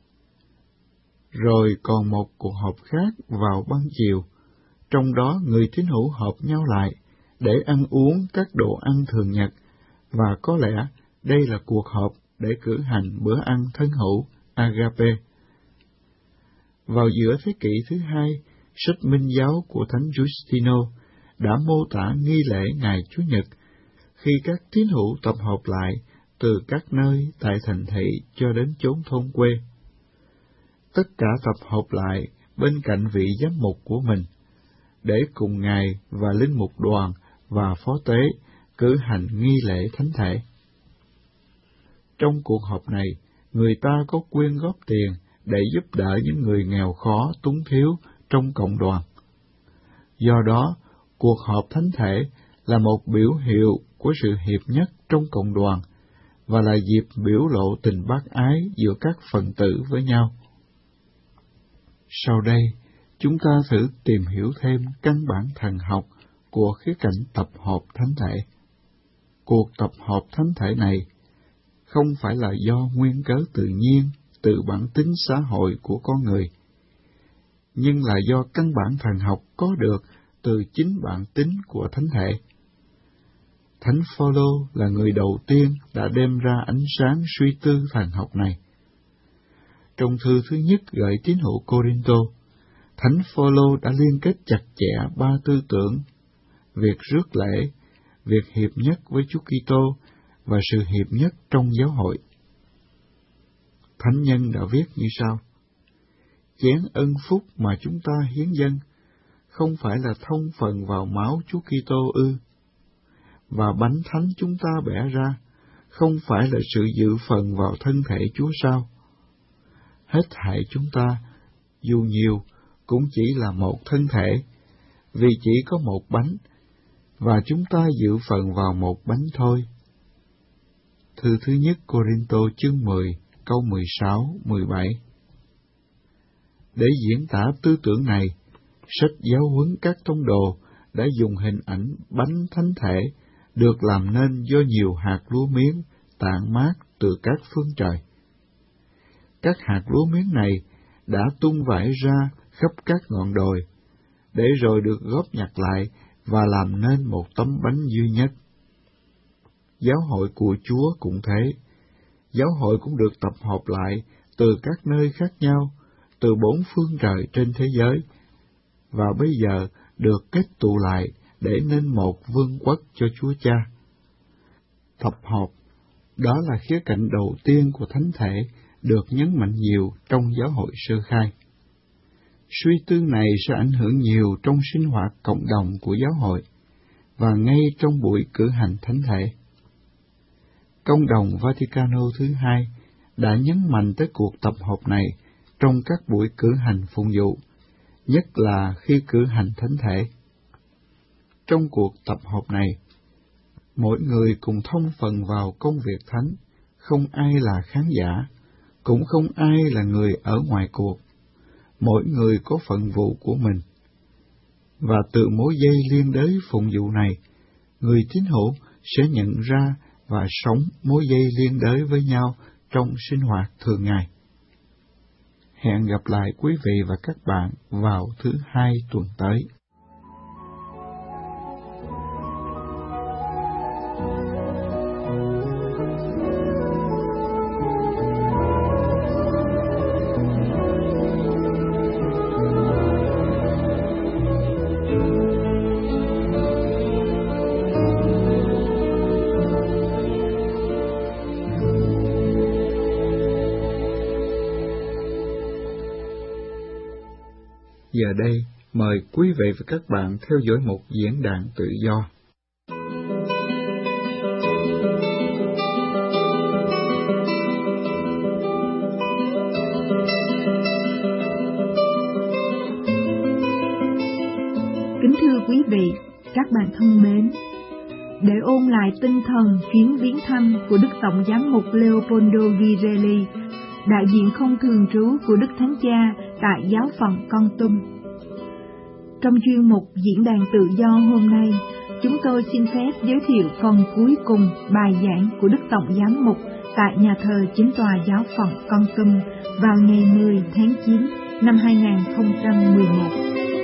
A: Rồi còn một cuộc họp khác vào ban chiều, trong đó người tín hữu họp nhau lại để ăn uống các đồ ăn thường nhật, và có lẽ đây là cuộc họp để cử hành bữa ăn thân hữu Agape. Vào giữa thế kỷ thứ hai, sách Minh giáo của Thánh Giustino đã mô tả nghi lễ ngày Chủ nhật, khi các tín hữu tập hợp lại từ các nơi tại thành thị cho đến chốn thôn quê. Tất cả tập hợp lại bên cạnh vị giám mục của mình, để cùng Ngài và linh mục đoàn và phó tế cử hành nghi lễ thánh thể. Trong cuộc họp này, người ta có quyên góp tiền để giúp đỡ những người nghèo khó, túng thiếu trong cộng đoàn. Do đó, cuộc họp thánh thể là một biểu hiệu của sự hiệp nhất trong cộng đoàn và là dịp biểu lộ tình bác ái giữa các phần tử với nhau. Sau đây, chúng ta thử tìm hiểu thêm căn bản thần học của khía cạnh tập hợp thánh thể. Cuộc tập hợp thánh thể này không phải là do nguyên cớ tự nhiên từ bản tính xã hội của con người, nhưng là do căn bản thần học có được từ chính bản tính của thánh thể. Thánh Phaolô là người đầu tiên đã đem ra ánh sáng suy tư thần học này. Trong thư thứ nhất gửi tín hữu Cô-rinh-tô, Thánh Phaolô đã liên kết chặt chẽ ba tư tưởng: việc rước lễ, việc hiệp nhất với Chúa Kitô và sự hiệp nhất trong giáo hội. Thánh nhân đã viết như sau: chén ân phúc mà chúng ta hiến dâng không phải là thông phần vào máu Chúa Kitô ư? Và bánh thánh chúng ta bẻ ra không phải là sự dự phần vào thân thể Chúa sao? Hết thảy chúng ta, dù nhiều, cũng chỉ là một thân thể, vì chỉ có một bánh, và chúng ta dự phần vào một bánh thôi. Thư thứ nhất Cô-rinh-tô chương mười, câu mười sáu, mười bảy. Để diễn tả tư tưởng này, sách giáo huấn các tông đồ đã dùng hình ảnh bánh thánh thể được làm nên do nhiều hạt lúa miếng tản mát từ các phương trời. Các hạt lúa miếng này đã tung vãi ra khắp các ngọn đồi, để rồi được góp nhặt lại và làm nên một tấm bánh duy nhất. Giáo hội của Chúa cũng thế. Giáo hội cũng được tập hợp lại từ các nơi khác nhau, từ bốn phương trời trên thế giới, và bây giờ được kết tụ lại để nên một vương quốc cho Chúa Cha. Tập hợp, đó là khía cạnh đầu tiên của thánh thể được nhấn mạnh nhiều trong giáo hội sơ khai. Suy tư này sẽ ảnh hưởng nhiều trong sinh hoạt cộng đồng của giáo hội và ngay trong buổi cử hành thánh thể. Công đồng Vaticano thứ hai đã nhấn mạnh tới cuộc tập hợp này trong các buổi cử hành phụng vụ, nhất là khi cử hành thánh thể. Trong cuộc tập hợp này, mỗi người cùng thông phần vào công việc thánh, không ai là khán giả, cũng không ai là người ở ngoài cuộc. Mỗi người có phận vụ của mình. Và từ mối dây liên đới phụng vụ này, người tín hữu sẽ nhận ra và sống mối dây liên đới với nhau trong sinh hoạt thường ngày. Hẹn gặp lại quý vị và các bạn vào thứ hai tuần tới. Giờ đây, mời quý vị và các bạn theo dõi một diễn đàn tự do.
D: Kính thưa quý vị, các bạn thân mến, để ôn lại tinh thần chuyến viếng thăm của Đức Tổng giám mục Leopoldo Girelli, đại diện không thường trú của Đức Thánh Cha tại giáo phận Con Tum. Trong chuyên mục Diễn đàn Tự do hôm nay, chúng tôi xin phép giới thiệu phần cuối cùng bài giảng của Đức Tổng giám mục tại nhà thờ chính tòa giáo phận Con Tum vào ngày mười tháng chín năm hai nghìn không trăm mười một.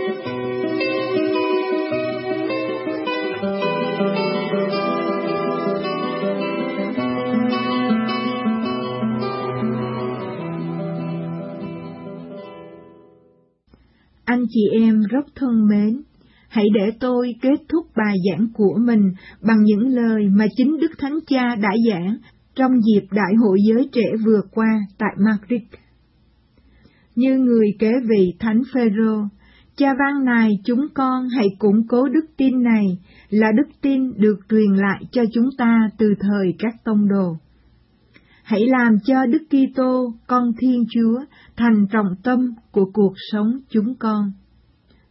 D: Anh chị em rất thân mến, hãy để tôi kết thúc bài giảng của mình bằng những lời mà chính Đức Thánh Cha đã giảng trong dịp Đại hội Giới Trẻ vừa qua tại Madrid. Như người kế vị Thánh Phêrô, cha van nài chúng con hãy củng cố đức tin này là đức tin được truyền lại cho chúng ta từ thời các tông đồ. Hãy làm cho Đức Kitô, con Thiên Chúa, thành trọng tâm của cuộc sống chúng con.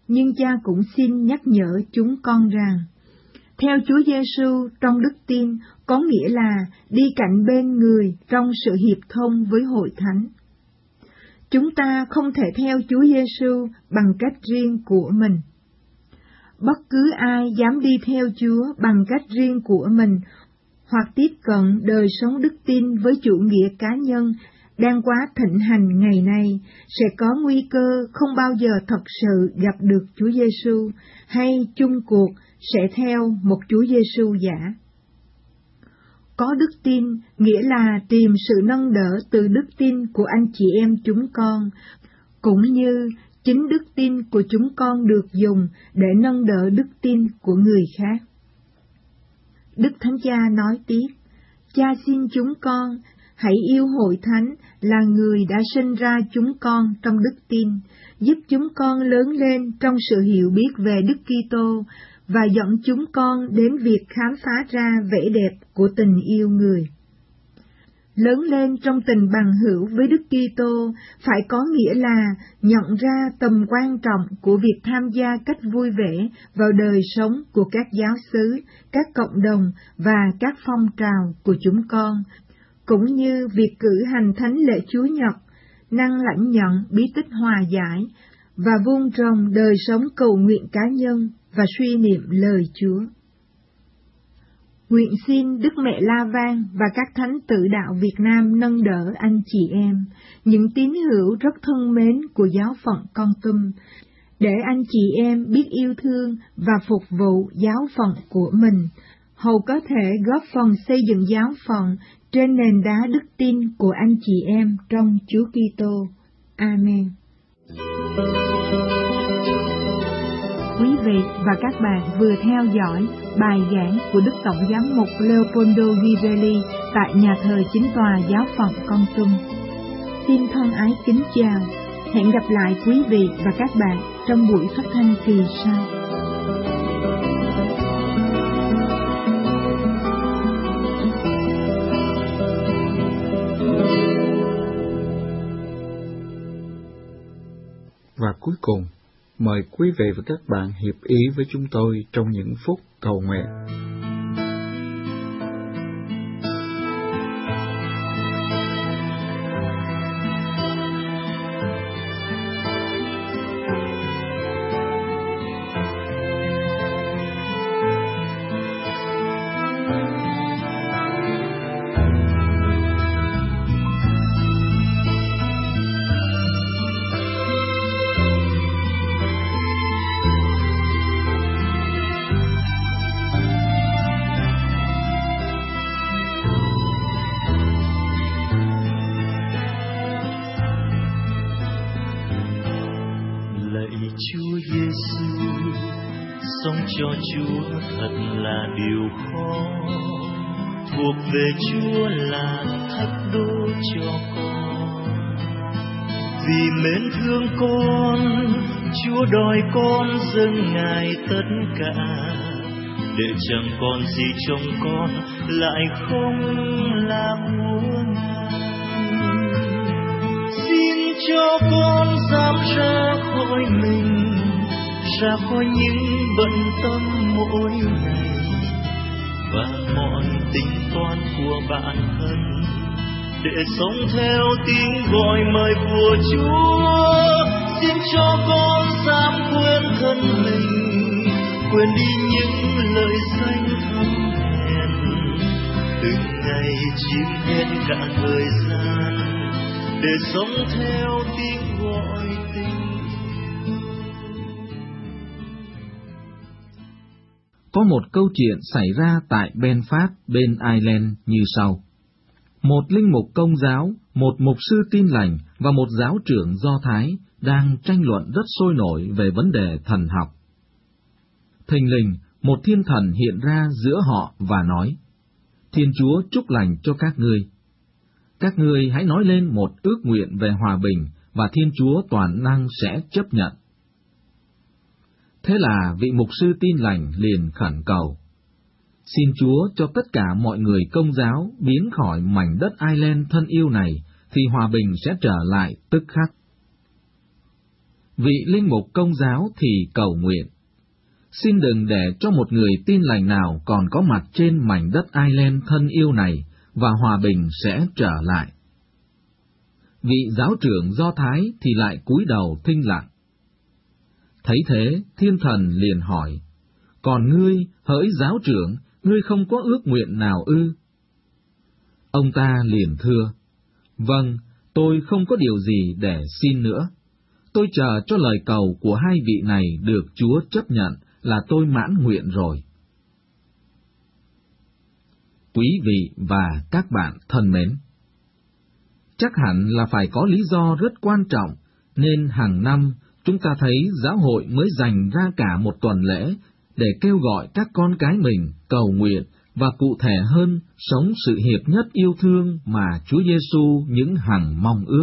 D: nhưng Cha cũng xin nhắc nhở chúng con rằng, theo Chúa Giêsu trong đức tin có nghĩa là đi cạnh bên người trong sự hiệp thông với hội thánh. Chúng ta không thể theo Chúa Giêsu bằng cách riêng của mình. Bất cứ ai dám đi theo Chúa bằng cách riêng của mình, hoặc tiếp cận đời sống đức tin với chủ nghĩa cá nhân đang quá thịnh hành ngày nay, sẽ có nguy cơ không bao giờ thật sự gặp được Chúa Giêsu, hay chung cuộc sẽ theo một Chúa Giêsu giả. Có đức tin nghĩa là tìm sự nâng đỡ từ đức tin của anh chị em chúng con, cũng như chính đức tin của chúng con được dùng để nâng đỡ đức tin của người khác. Đức Thánh Cha nói tiếp, Cha xin chúng con hãy yêu hội thánh là người đã sinh ra chúng con trong đức tin, giúp chúng con lớn lên trong sự hiểu biết về Đức Kitô và dẫn chúng con đến việc khám phá ra vẻ đẹp của tình yêu người. Lớn lên trong tình bằng hữu với Đức Kitô phải có nghĩa là nhận ra tầm quan trọng của việc tham gia cách vui vẻ vào đời sống của các giáo xứ, các cộng đồng và các phong trào của chúng con, cũng như việc cử hành thánh lễ Chúa Nhật, năng lãnh nhận bí tích hòa giải và vun trồng đời sống cầu nguyện cá nhân và suy niệm lời Chúa. Nguyện xin Đức Mẹ La Vang và các thánh tử đạo Việt Nam nâng đỡ anh chị em, những tín hữu rất thân mến của giáo phận Kon Tum, để anh chị em biết yêu thương và phục vụ giáo phận của mình, hầu có thể góp phần xây dựng giáo phận trên nền đá đức tin của anh chị em trong Chúa Kitô. Amen. Quý vị và các bạn vừa theo dõi bài giảng của Đức Tổng Giám mục Leopoldo Girelli tại nhà thờ chính tòa giáo phận Kon Tum. Xin thân ái kính chào, hẹn gặp lại quý vị và các bạn trong buổi phát thanh kỳ sau.
A: Và cuối cùng, mời quý vị và các bạn hiệp ý với chúng tôi trong những phút cầu nguyện.
E: Cho Chúa thật là điều khó, thuộc về Chúa là thách đố cho con. Vì mến thương con, Chúa đòi con dâng Ngài tất cả, để chẳng còn gì trong con lại không là của Ngài. Xin cho con dám ra khỏi mình, ra khỏi những bận tâm mỗi ngày và mọi tính toán của bản thân, để sống theo tiếng gọi mời của Chúa. Xin cho con dám quên thân mình, quên đi những lời danh thâm hèn, từng ngày chiếm hết cả thời gian, để sống theo tiếng gọi tình.
C: Có một câu chuyện xảy ra tại Belfast, bên Ireland như sau. Một linh mục Công giáo, một mục sư Tin lành và một giáo trưởng Do Thái đang tranh luận rất sôi nổi về vấn đề thần học. Thình lình, một thiên thần hiện ra giữa họ và nói, Thiên Chúa chúc lành cho các ngươi. Các ngươi hãy nói lên một ước nguyện về hòa bình và Thiên Chúa toàn năng sẽ chấp nhận. Thế là vị mục sư Tin lành liền khẩn cầu, xin Chúa cho tất cả mọi người Công giáo biến khỏi mảnh đất Ireland thân yêu này, thì hòa bình sẽ trở lại tức khắc. Vị linh mục Công giáo thì cầu nguyện: xin đừng để cho một người tin lành nào còn có mặt trên mảnh đất Ireland thân yêu này, và hòa bình sẽ trở lại. Vị giáo trưởng Do Thái thì lại cúi đầu thinh lặng. Thấy thế, thiên thần liền hỏi: còn ngươi, hỡi giáo trưởng, ngươi không có ước nguyện nào ư? Ông ta liền thưa: vâng, tôi không có điều gì để xin nữa. Tôi chờ cho lời cầu của hai vị này được Chúa chấp nhận là tôi mãn nguyện rồi. Quý vị và các bạn thân mến, chắc hẳn là phải có lý do rất quan trọng, nên hàng năm chúng ta thấy giáo hội mới dành ra cả một tuần lễ để kêu gọi các con cái mình cầu nguyện và cụ thể hơn sống sự hiệp nhất yêu thương mà Chúa Giêsu những hằng mong ước.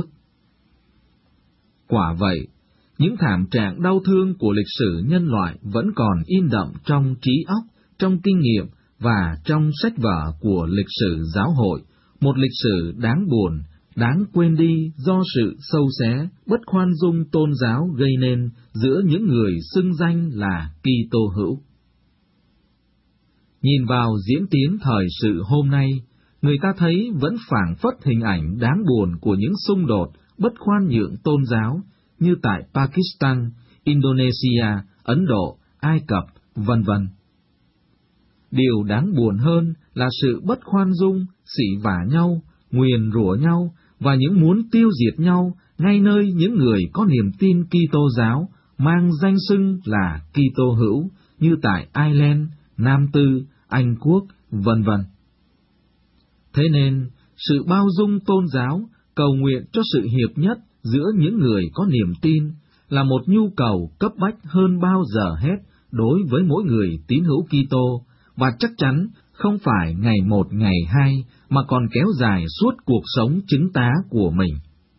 C: Quả vậy, những thảm trạng đau thương của lịch sử nhân loại vẫn còn in đậm trong trí óc, trong kinh nghiệm và trong sách vở của lịch sử giáo hội, một lịch sử đáng buồn, đáng quên đi do sự sâu xé, bất khoan dung tôn giáo gây nên giữa những người xưng danh là Kitô hữu. Nhìn vào diễn tiến thời sự hôm nay, người ta thấy vẫn phảng phất hình ảnh đáng buồn của những xung đột bất khoan nhượng tôn giáo như tại Pakistan, Indonesia, Ấn Độ, Ai Cập, vân vân. Điều đáng buồn hơn là sự bất khoan dung, sỉ vả nhau, nguyền rủa nhau và những muốn tiêu diệt nhau ngay nơi những người có niềm tin Kitô giáo mang danh xưng là Kitô hữu như tại Ireland, Nam Tư, Anh Quốc, vân vân. Thế nên, sự bao dung tôn giáo, cầu nguyện cho sự hiệp nhất giữa những người có niềm tin là một nhu cầu cấp bách hơn bao giờ hết đối với mỗi người tín hữu Kitô, và chắc chắn không phải ngày một ngày hai mà còn kéo dài suốt cuộc sống chứng tá của mình.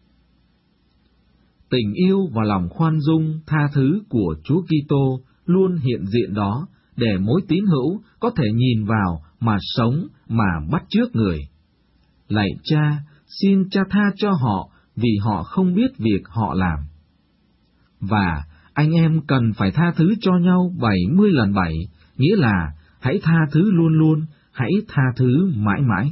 C: Tình yêu và lòng khoan dung, tha thứ của Chúa Kitô luôn hiện diện đó để mỗi tín hữu có thể nhìn vào mà sống mà bắt chước người. Lạy Cha, xin Cha tha cho họ vì họ không biết việc họ làm. Và anh em cần phải tha thứ cho nhau bảy mươi lần bảy, nghĩa là hãy tha thứ luôn luôn, hãy tha thứ mãi mãi.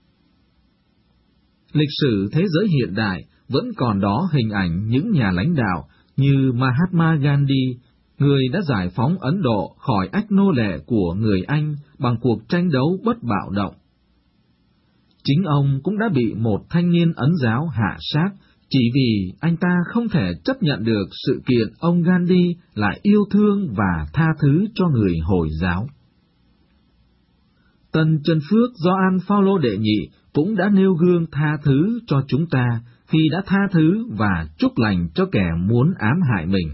C: Lịch sử thế giới hiện đại vẫn còn đó hình ảnh những nhà lãnh đạo như Mahatma Gandhi, người đã giải phóng Ấn Độ khỏi ách nô lệ của người Anh bằng cuộc tranh đấu bất bạo động. Chính ông cũng đã bị một thanh niên Ấn giáo hạ sát chỉ vì anh ta không thể chấp nhận được sự kiện ông Gandhi lại yêu thương và tha thứ cho người Hồi giáo. Tân Chân Phước Gioan Phaolô đệ nhị cũng đã nêu gương tha thứ cho chúng ta khi đã tha thứ và chúc lành cho kẻ muốn ám hại mình.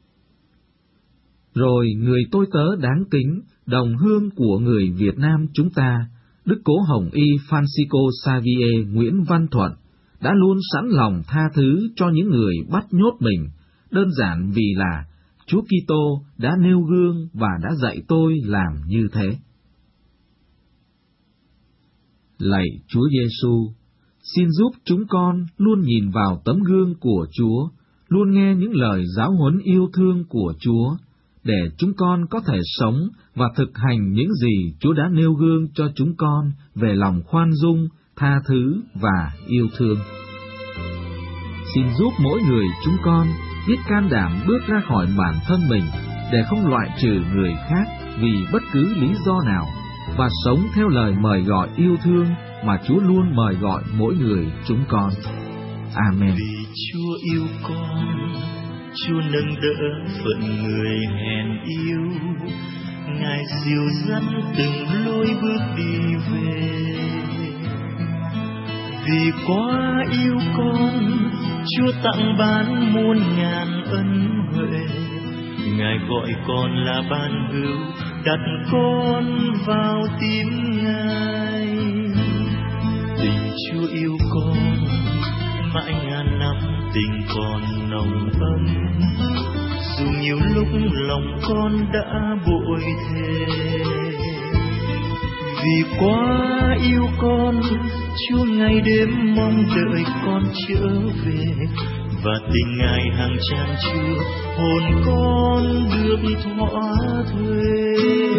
C: Rồi người tôi tớ đáng kính, đồng hương của người Việt Nam chúng ta, Đức Cố Hồng Y Francisco Xavier Nguyễn Văn Thuận, đã luôn sẵn lòng tha thứ cho những người bắt nhốt mình, đơn giản vì là Chúa Kitô đã nêu gương và đã dạy tôi làm như thế. Lạy Chúa Giêsu, xin giúp chúng con luôn nhìn vào tấm gương của Chúa, luôn nghe những lời giáo huấn yêu thương của Chúa, để chúng con có thể sống và thực hành những gì Chúa đã nêu gương cho chúng con về lòng khoan dung, tha thứ và yêu thương. Xin giúp mỗi người chúng con biết can đảm bước ra khỏi bản thân mình để không loại trừ người khác vì bất cứ lý do nào, và sống theo lời mời gọi yêu thương mà Chúa luôn mời gọi mỗi người chúng con. Amen.
E: Vì Chúa yêu con, Chúa nâng đỡ phận người hèn yêu, Ngài dìu dắt từng lối bước đi về. Vì quá yêu con, Chúa tặng ban muôn ngàn ân huệ, Ngài gọi con là ban hữu, đặt con vào tim Ngài. Tình Chúa yêu con, mãi ngàn năm tình còn nồng ấm, dù nhiều lúc lòng con đã bội thề. Vì quá yêu con, Chúa ngày đêm mong đợi con trở về, và tình Ngài hàng chan chứa, hồn con được thỏa thuê.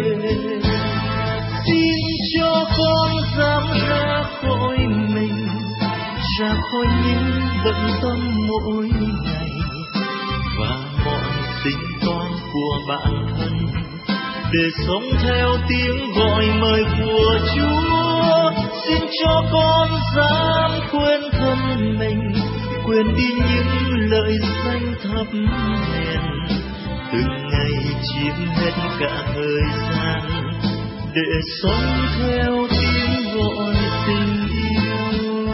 E: Xin cho con dám ra khỏi mình, ra khỏi những bận tâm mỗi ngày và mọi tính toán của bản thân, để sống theo tiếng gọi mời của Chúa. Xin cho con dám quên thân mình, quên đi những lợi danh thấp hèn, từng ngày chiếm hết cả thời gian, để sống theo tiếng gọi tình yêu.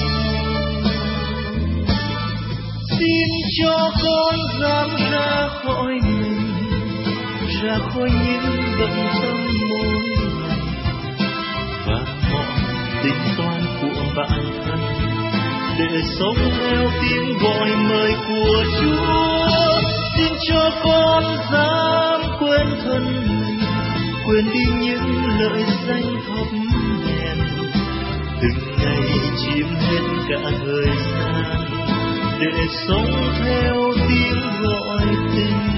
E: Xin cho con dám ra khỏi mình, ra khỏi những bận tâm mỗi ngày và mọi tính toán của bản thân, để sống theo tiếng gọi mời của Chúa. Xin cho con dám quên thân mình, quên đi những lợi danh thấp hèn, từng ngày chiếm hết cả thời gian, để sống theo tiếng gọi tình.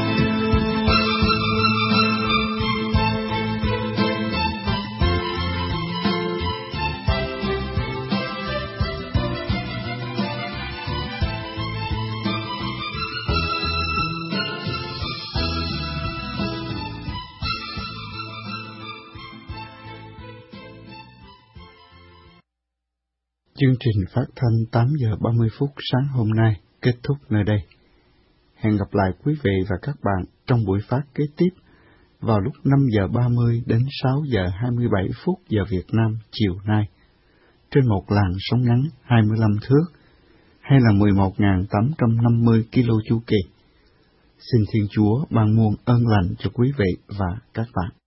A: Chương trình phát thanh tám giờ ba mươi phút sáng hôm nay kết thúc nơi đây. Hẹn gặp lại quý vị và các bạn trong buổi phát kế tiếp vào lúc năm giờ ba mươi đến sáu giờ hai mươi bảy phút giờ Việt Nam chiều nay, trên một làn sóng ngắn hai mươi lăm thước, hay là mười một nghìn tám trăm năm mươi ki lô chu kỳ. Xin Thiên Chúa ban muôn ơn lành cho quý vị và các bạn.